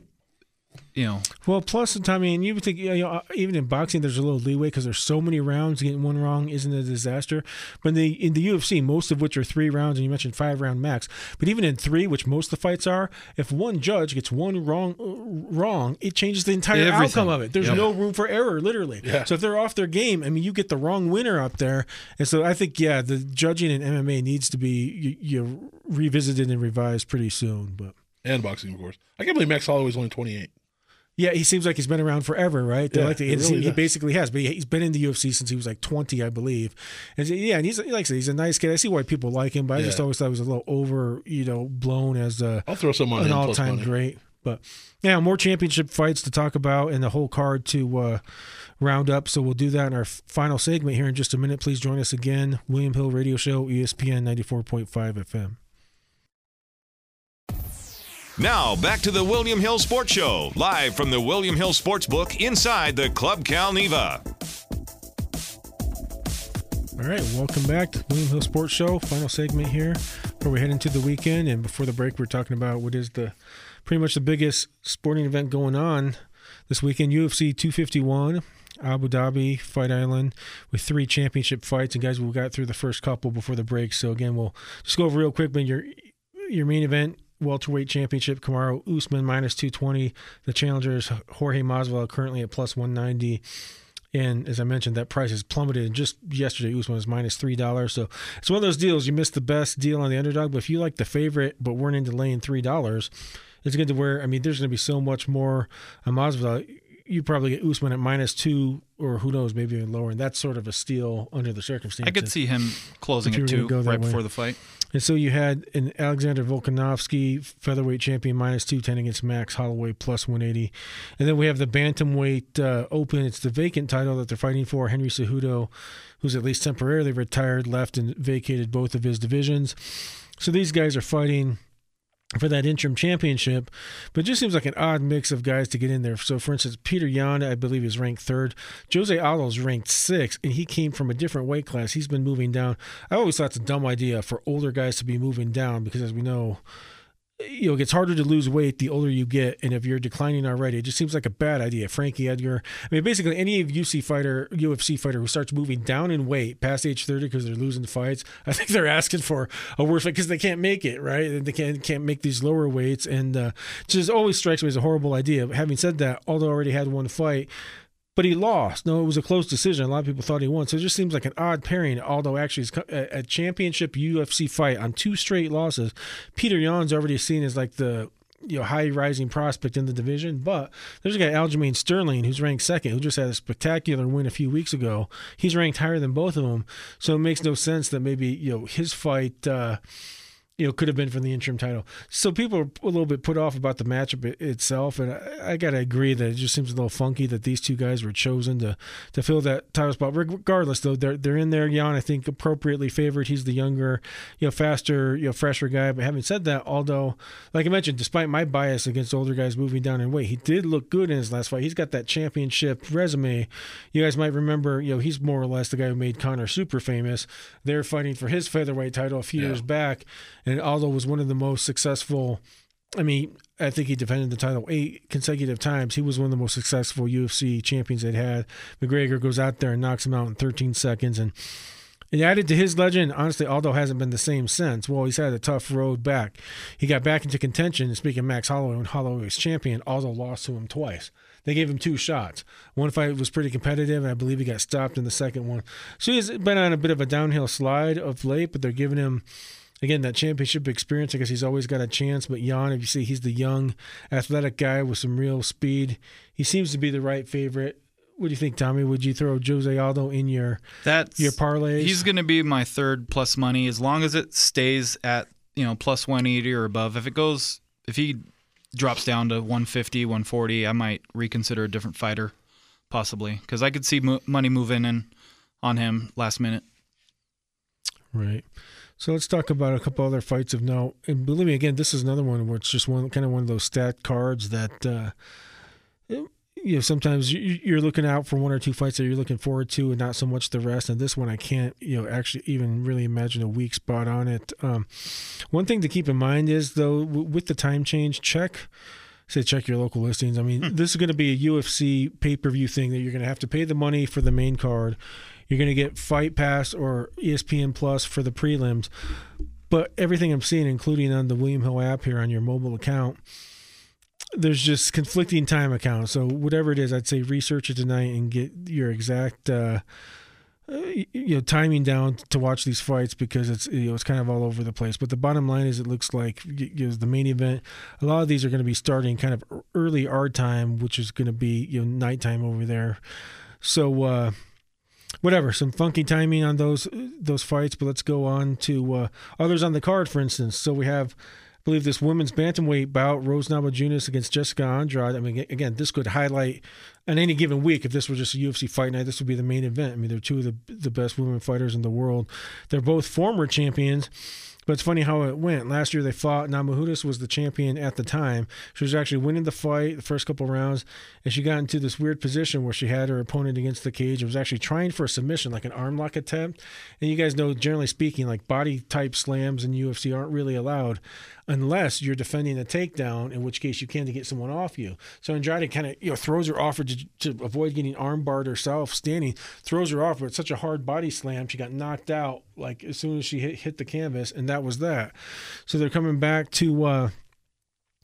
you know. Well, plus, Tommy, and you would think, you know, even in boxing, there's a little leeway because there's so many rounds. Getting one wrong isn't a disaster. But in the, in the U F C, most of which are three rounds, and you mentioned five round max. But even in three, which most of the fights are, if one judge gets one wrong, uh, wrong, it changes the entire Everything. outcome of it. There's yep. no room for error, literally. Yeah. So if they're off their game, I mean, you get the wrong winner up there. And so I think, yeah, the judging in M M A needs to be you, you revisited and revised pretty soon. But and boxing, of course. I can't believe Max Holloway's only twenty-eight. Yeah, he seems like he's been around forever, right? Yeah, like to, he, really he basically has, but he's been in the U F C since he was like twenty, I believe. And so, yeah, and he's like I said, he's a nice kid. I see why people like him, but I yeah. just always thought he was a little over, you know, blown as a, I'll throw some on an all-time great. But yeah, more championship fights to talk about and the whole card to uh, round up. So we'll do that in our final segment here in just a minute. Please join us again. William Hill Radio Show, E S P N ninety-four point five F M. Now, back to the William Hill Sports Show, live from the William Hill Sportsbook inside the Club Cal Neva. All right, welcome back to William Hill Sports Show. Final segment here before we head into the weekend. And before the break, we're talking about what is the pretty much the biggest sporting event going on this weekend, U F C two fifty-one. Abu Dhabi, Fight Island, with three championship fights. And guys, we got through the first couple before the break. So again, we'll just go over real quick, but your, your main event welterweight championship, Kamaru Usman minus two twenty. The challenger is Jorge Masvidal, currently at plus one ninety. And as I mentioned, that price has plummeted. And just yesterday, Usman was minus three dollars. So it's one of those deals. You missed the best deal on the underdog, but if you like the favorite but weren't into laying three dollars, it's good to where, I mean, there's going to be so much more on Masvidal. You probably get Usman at minus two, or who knows, maybe even lower. And that's sort of a steal under the circumstances. I could see him closing it too, right way. before the fight. And so you had an Alexander Volkanovski, featherweight champion, minus two ten against Max Holloway, plus one eighty. And then we have the bantamweight uh, open. It's the vacant title that they're fighting for. Henry Cejudo, who's at least temporarily retired, left and vacated both of his divisions. So these guys are fighting for that interim championship, but it just seems like an odd mix of guys to get in there. So, for instance, Peter Yan, I believe, is ranked third. Jose Aldo's ranked sixth, and he came from a different weight class. He's been moving down. I always thought it's a dumb idea for older guys to be moving down because, as we know, you know, it gets harder to lose weight the older you get, and if you're declining already, it just seems like a bad idea. Frankie Edgar, I mean, basically any U F C fighter, U F C fighter who starts moving down in weight past age thirty because they're losing fights, I think they're asking for a worse fight because they can't make it, right? They can't can't make these lower weights, and uh, it just always strikes me as a horrible idea. Having said that, Aldo already had one fight, but he lost. No, it was a close decision. A lot of people thought he won. So it just seems like an odd pairing. Aldo actually is a championship U F C fight on two straight losses. Peter Yan's already seen as like the you know high rising prospect in the division, but there's a guy, Aljamain Sterling, who's ranked second, who just had a spectacular win a few weeks ago. He's ranked higher than both of them. So it makes no sense that maybe you know his fight uh, you know, could have been for the interim title. So people are a little bit put off about the matchup itself, and I, I got to agree that it just seems a little funky that these two guys were chosen to to fill that title spot. Regardless, though, they're they're in there. Jan, I think, appropriately favored. He's the younger, you know, faster, you know, fresher guy. But having said that, although, like I mentioned, despite my bias against older guys moving down in weight, he did look good in his last fight. He's got that championship resume. You guys might remember, you know, he's more or less the guy who made Conor super famous. They're fighting for his featherweight title a few yeah. years back. And Aldo was one of the most successful, I mean, I think he defended the title eight consecutive times. He was one of the most successful U F C champions they'd had. McGregor goes out there and knocks him out in thirteen seconds. And it added to his legend. Honestly, Aldo hasn't been the same since. Well, he's had a tough road back. He got back into contention. And speaking of Max Holloway, when Holloway was champion, Aldo lost to him twice. They gave him two shots. One fight was pretty competitive, and I believe he got stopped in the second one. So he's been on a bit of a downhill slide of late, but they're giving him, again, that championship experience. I guess he's always got a chance. But Jan, if you see, he's the young, athletic guy with some real speed. He seems to be the right favorite. What do you think, Tommy? Would you throw Jose Aldo in your That's, your parlays? He's going to be my third plus money as long as it stays at you know plus one eighty or above. If it goes, if he drops down to one fifty, one forty, I might reconsider a different fighter, possibly, because I could see mo- money moving in on him last minute. Right. So let's talk about a couple other fights of note. And believe me, again, this is another one where it's just one kind of one of those stat cards that uh, you know sometimes you're looking out for one or two fights that you're looking forward to, and not so much the rest. And this one, I can't you know actually even really imagine a weak spot on it. Um, one thing to keep in mind is though, with the time change, check. Say check your local listings. I mean, hmm. this is going to be a U F C pay-per-view thing that you're going to have to pay the money for the main card. You're going to get Fight Pass or E S P N Plus for the prelims. But everything I'm seeing, including on the William Hill app here on your mobile account, there's just conflicting time accounts. So whatever it is, I'd say research it tonight and get your exact uh, you know timing down to watch these fights, because it's you know it's kind of all over the place. But the bottom line is, it looks like you know, the main event, a lot of these are going to be starting kind of early our time, which is going to be you know nighttime over there. So uh, whatever, some funky timing on those those fights. But let's go on to uh, others on the card. For instance, so we have, I believe, this women's bantamweight bout, Rose Namajunas against Jessica Andrade. I mean, again, this could highlight on any given week, if this were just a U F C fight night, this would be the main event. I mean, they're two of the the best women fighters in the world. They're both former champions. But it's funny how it went. Last year they fought. Namajunas was the champion at the time. She was actually winning the fight the first couple rounds, and she got into this weird position where she had her opponent against the cage and was actually trying for a submission, like an arm lock attempt. And you guys know, generally speaking, like body-type slams in U F C aren't really allowed unless you're defending a takedown, in which case you can to get someone off you. So Andrade kind of you know throws her off to, to avoid getting arm barred herself standing, throws her off, but it's such a hard body slam. She got knocked out like as soon as she hit, hit the canvas, and that was that. So they're coming back to uh,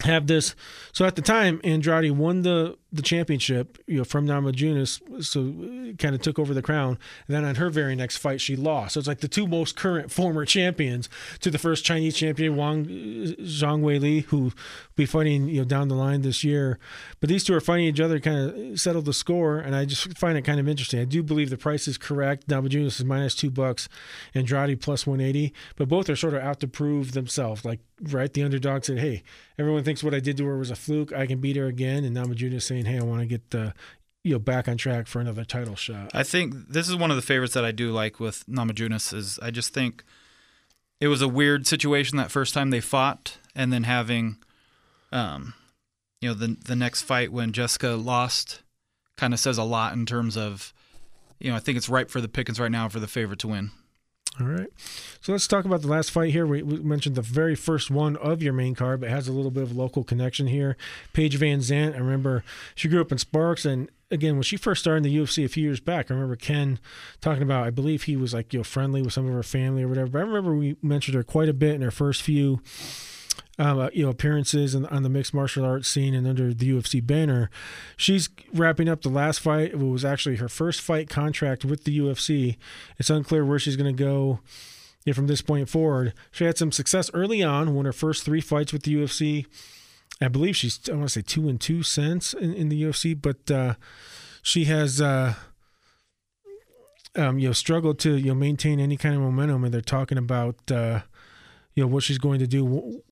have this. So at the time, Andrade won the, the championship, you know, from Namajunas, so kind of took over the crown. And then on her very next fight, she lost. So it's like the two most current former champions to the first Chinese champion, Wang Zhang Weili, who will be fighting, you know, down the line this year. But these two are fighting each other, kind of settled the score, and I just find it kind of interesting. I do believe the price is correct. Namajunas is minus two bucks, Andrade plus one eighty, but both are sort of out to prove themselves. Like, right, the underdog said, hey, everyone thinks what I did to her was a fluke. I can beat her again. And Namajunas saying, hey, I want to get uh, you know, back on track for another title shot. I think this is one of the favorites that I do like with Namajunas is I just think it was a weird situation that first time they fought, and then having, um, you know, the the next fight when Jessica lost kind of says a lot in terms of, you know, I think it's ripe for the pickings right now for the favorite to win. All right. So let's talk about the last fight here. We, we mentioned the very first one of your main card, but it has a little bit of local connection here. Paige Van Zandt, I remember she grew up in Sparks, and again, when she first started in the U F C a few years back, I remember Ken talking about, I believe he was like, you know, friendly with some of her family or whatever, but I remember we mentioned her quite a bit in her first few Um, uh, you know, appearances on, on the mixed martial arts scene and under the U F C banner. She's wrapping up the last fight. It was actually her first fight contract with the U F C. It's unclear where she's going to go, you know, from this point forward. She had some success early on, won her first three fights with the U F C. I believe she's, I want to say two and two since in, in the U F C, but uh, she has, uh, um, you know, struggled to, you know, maintain any kind of momentum. And they're talking about, uh, you know, what she's going to do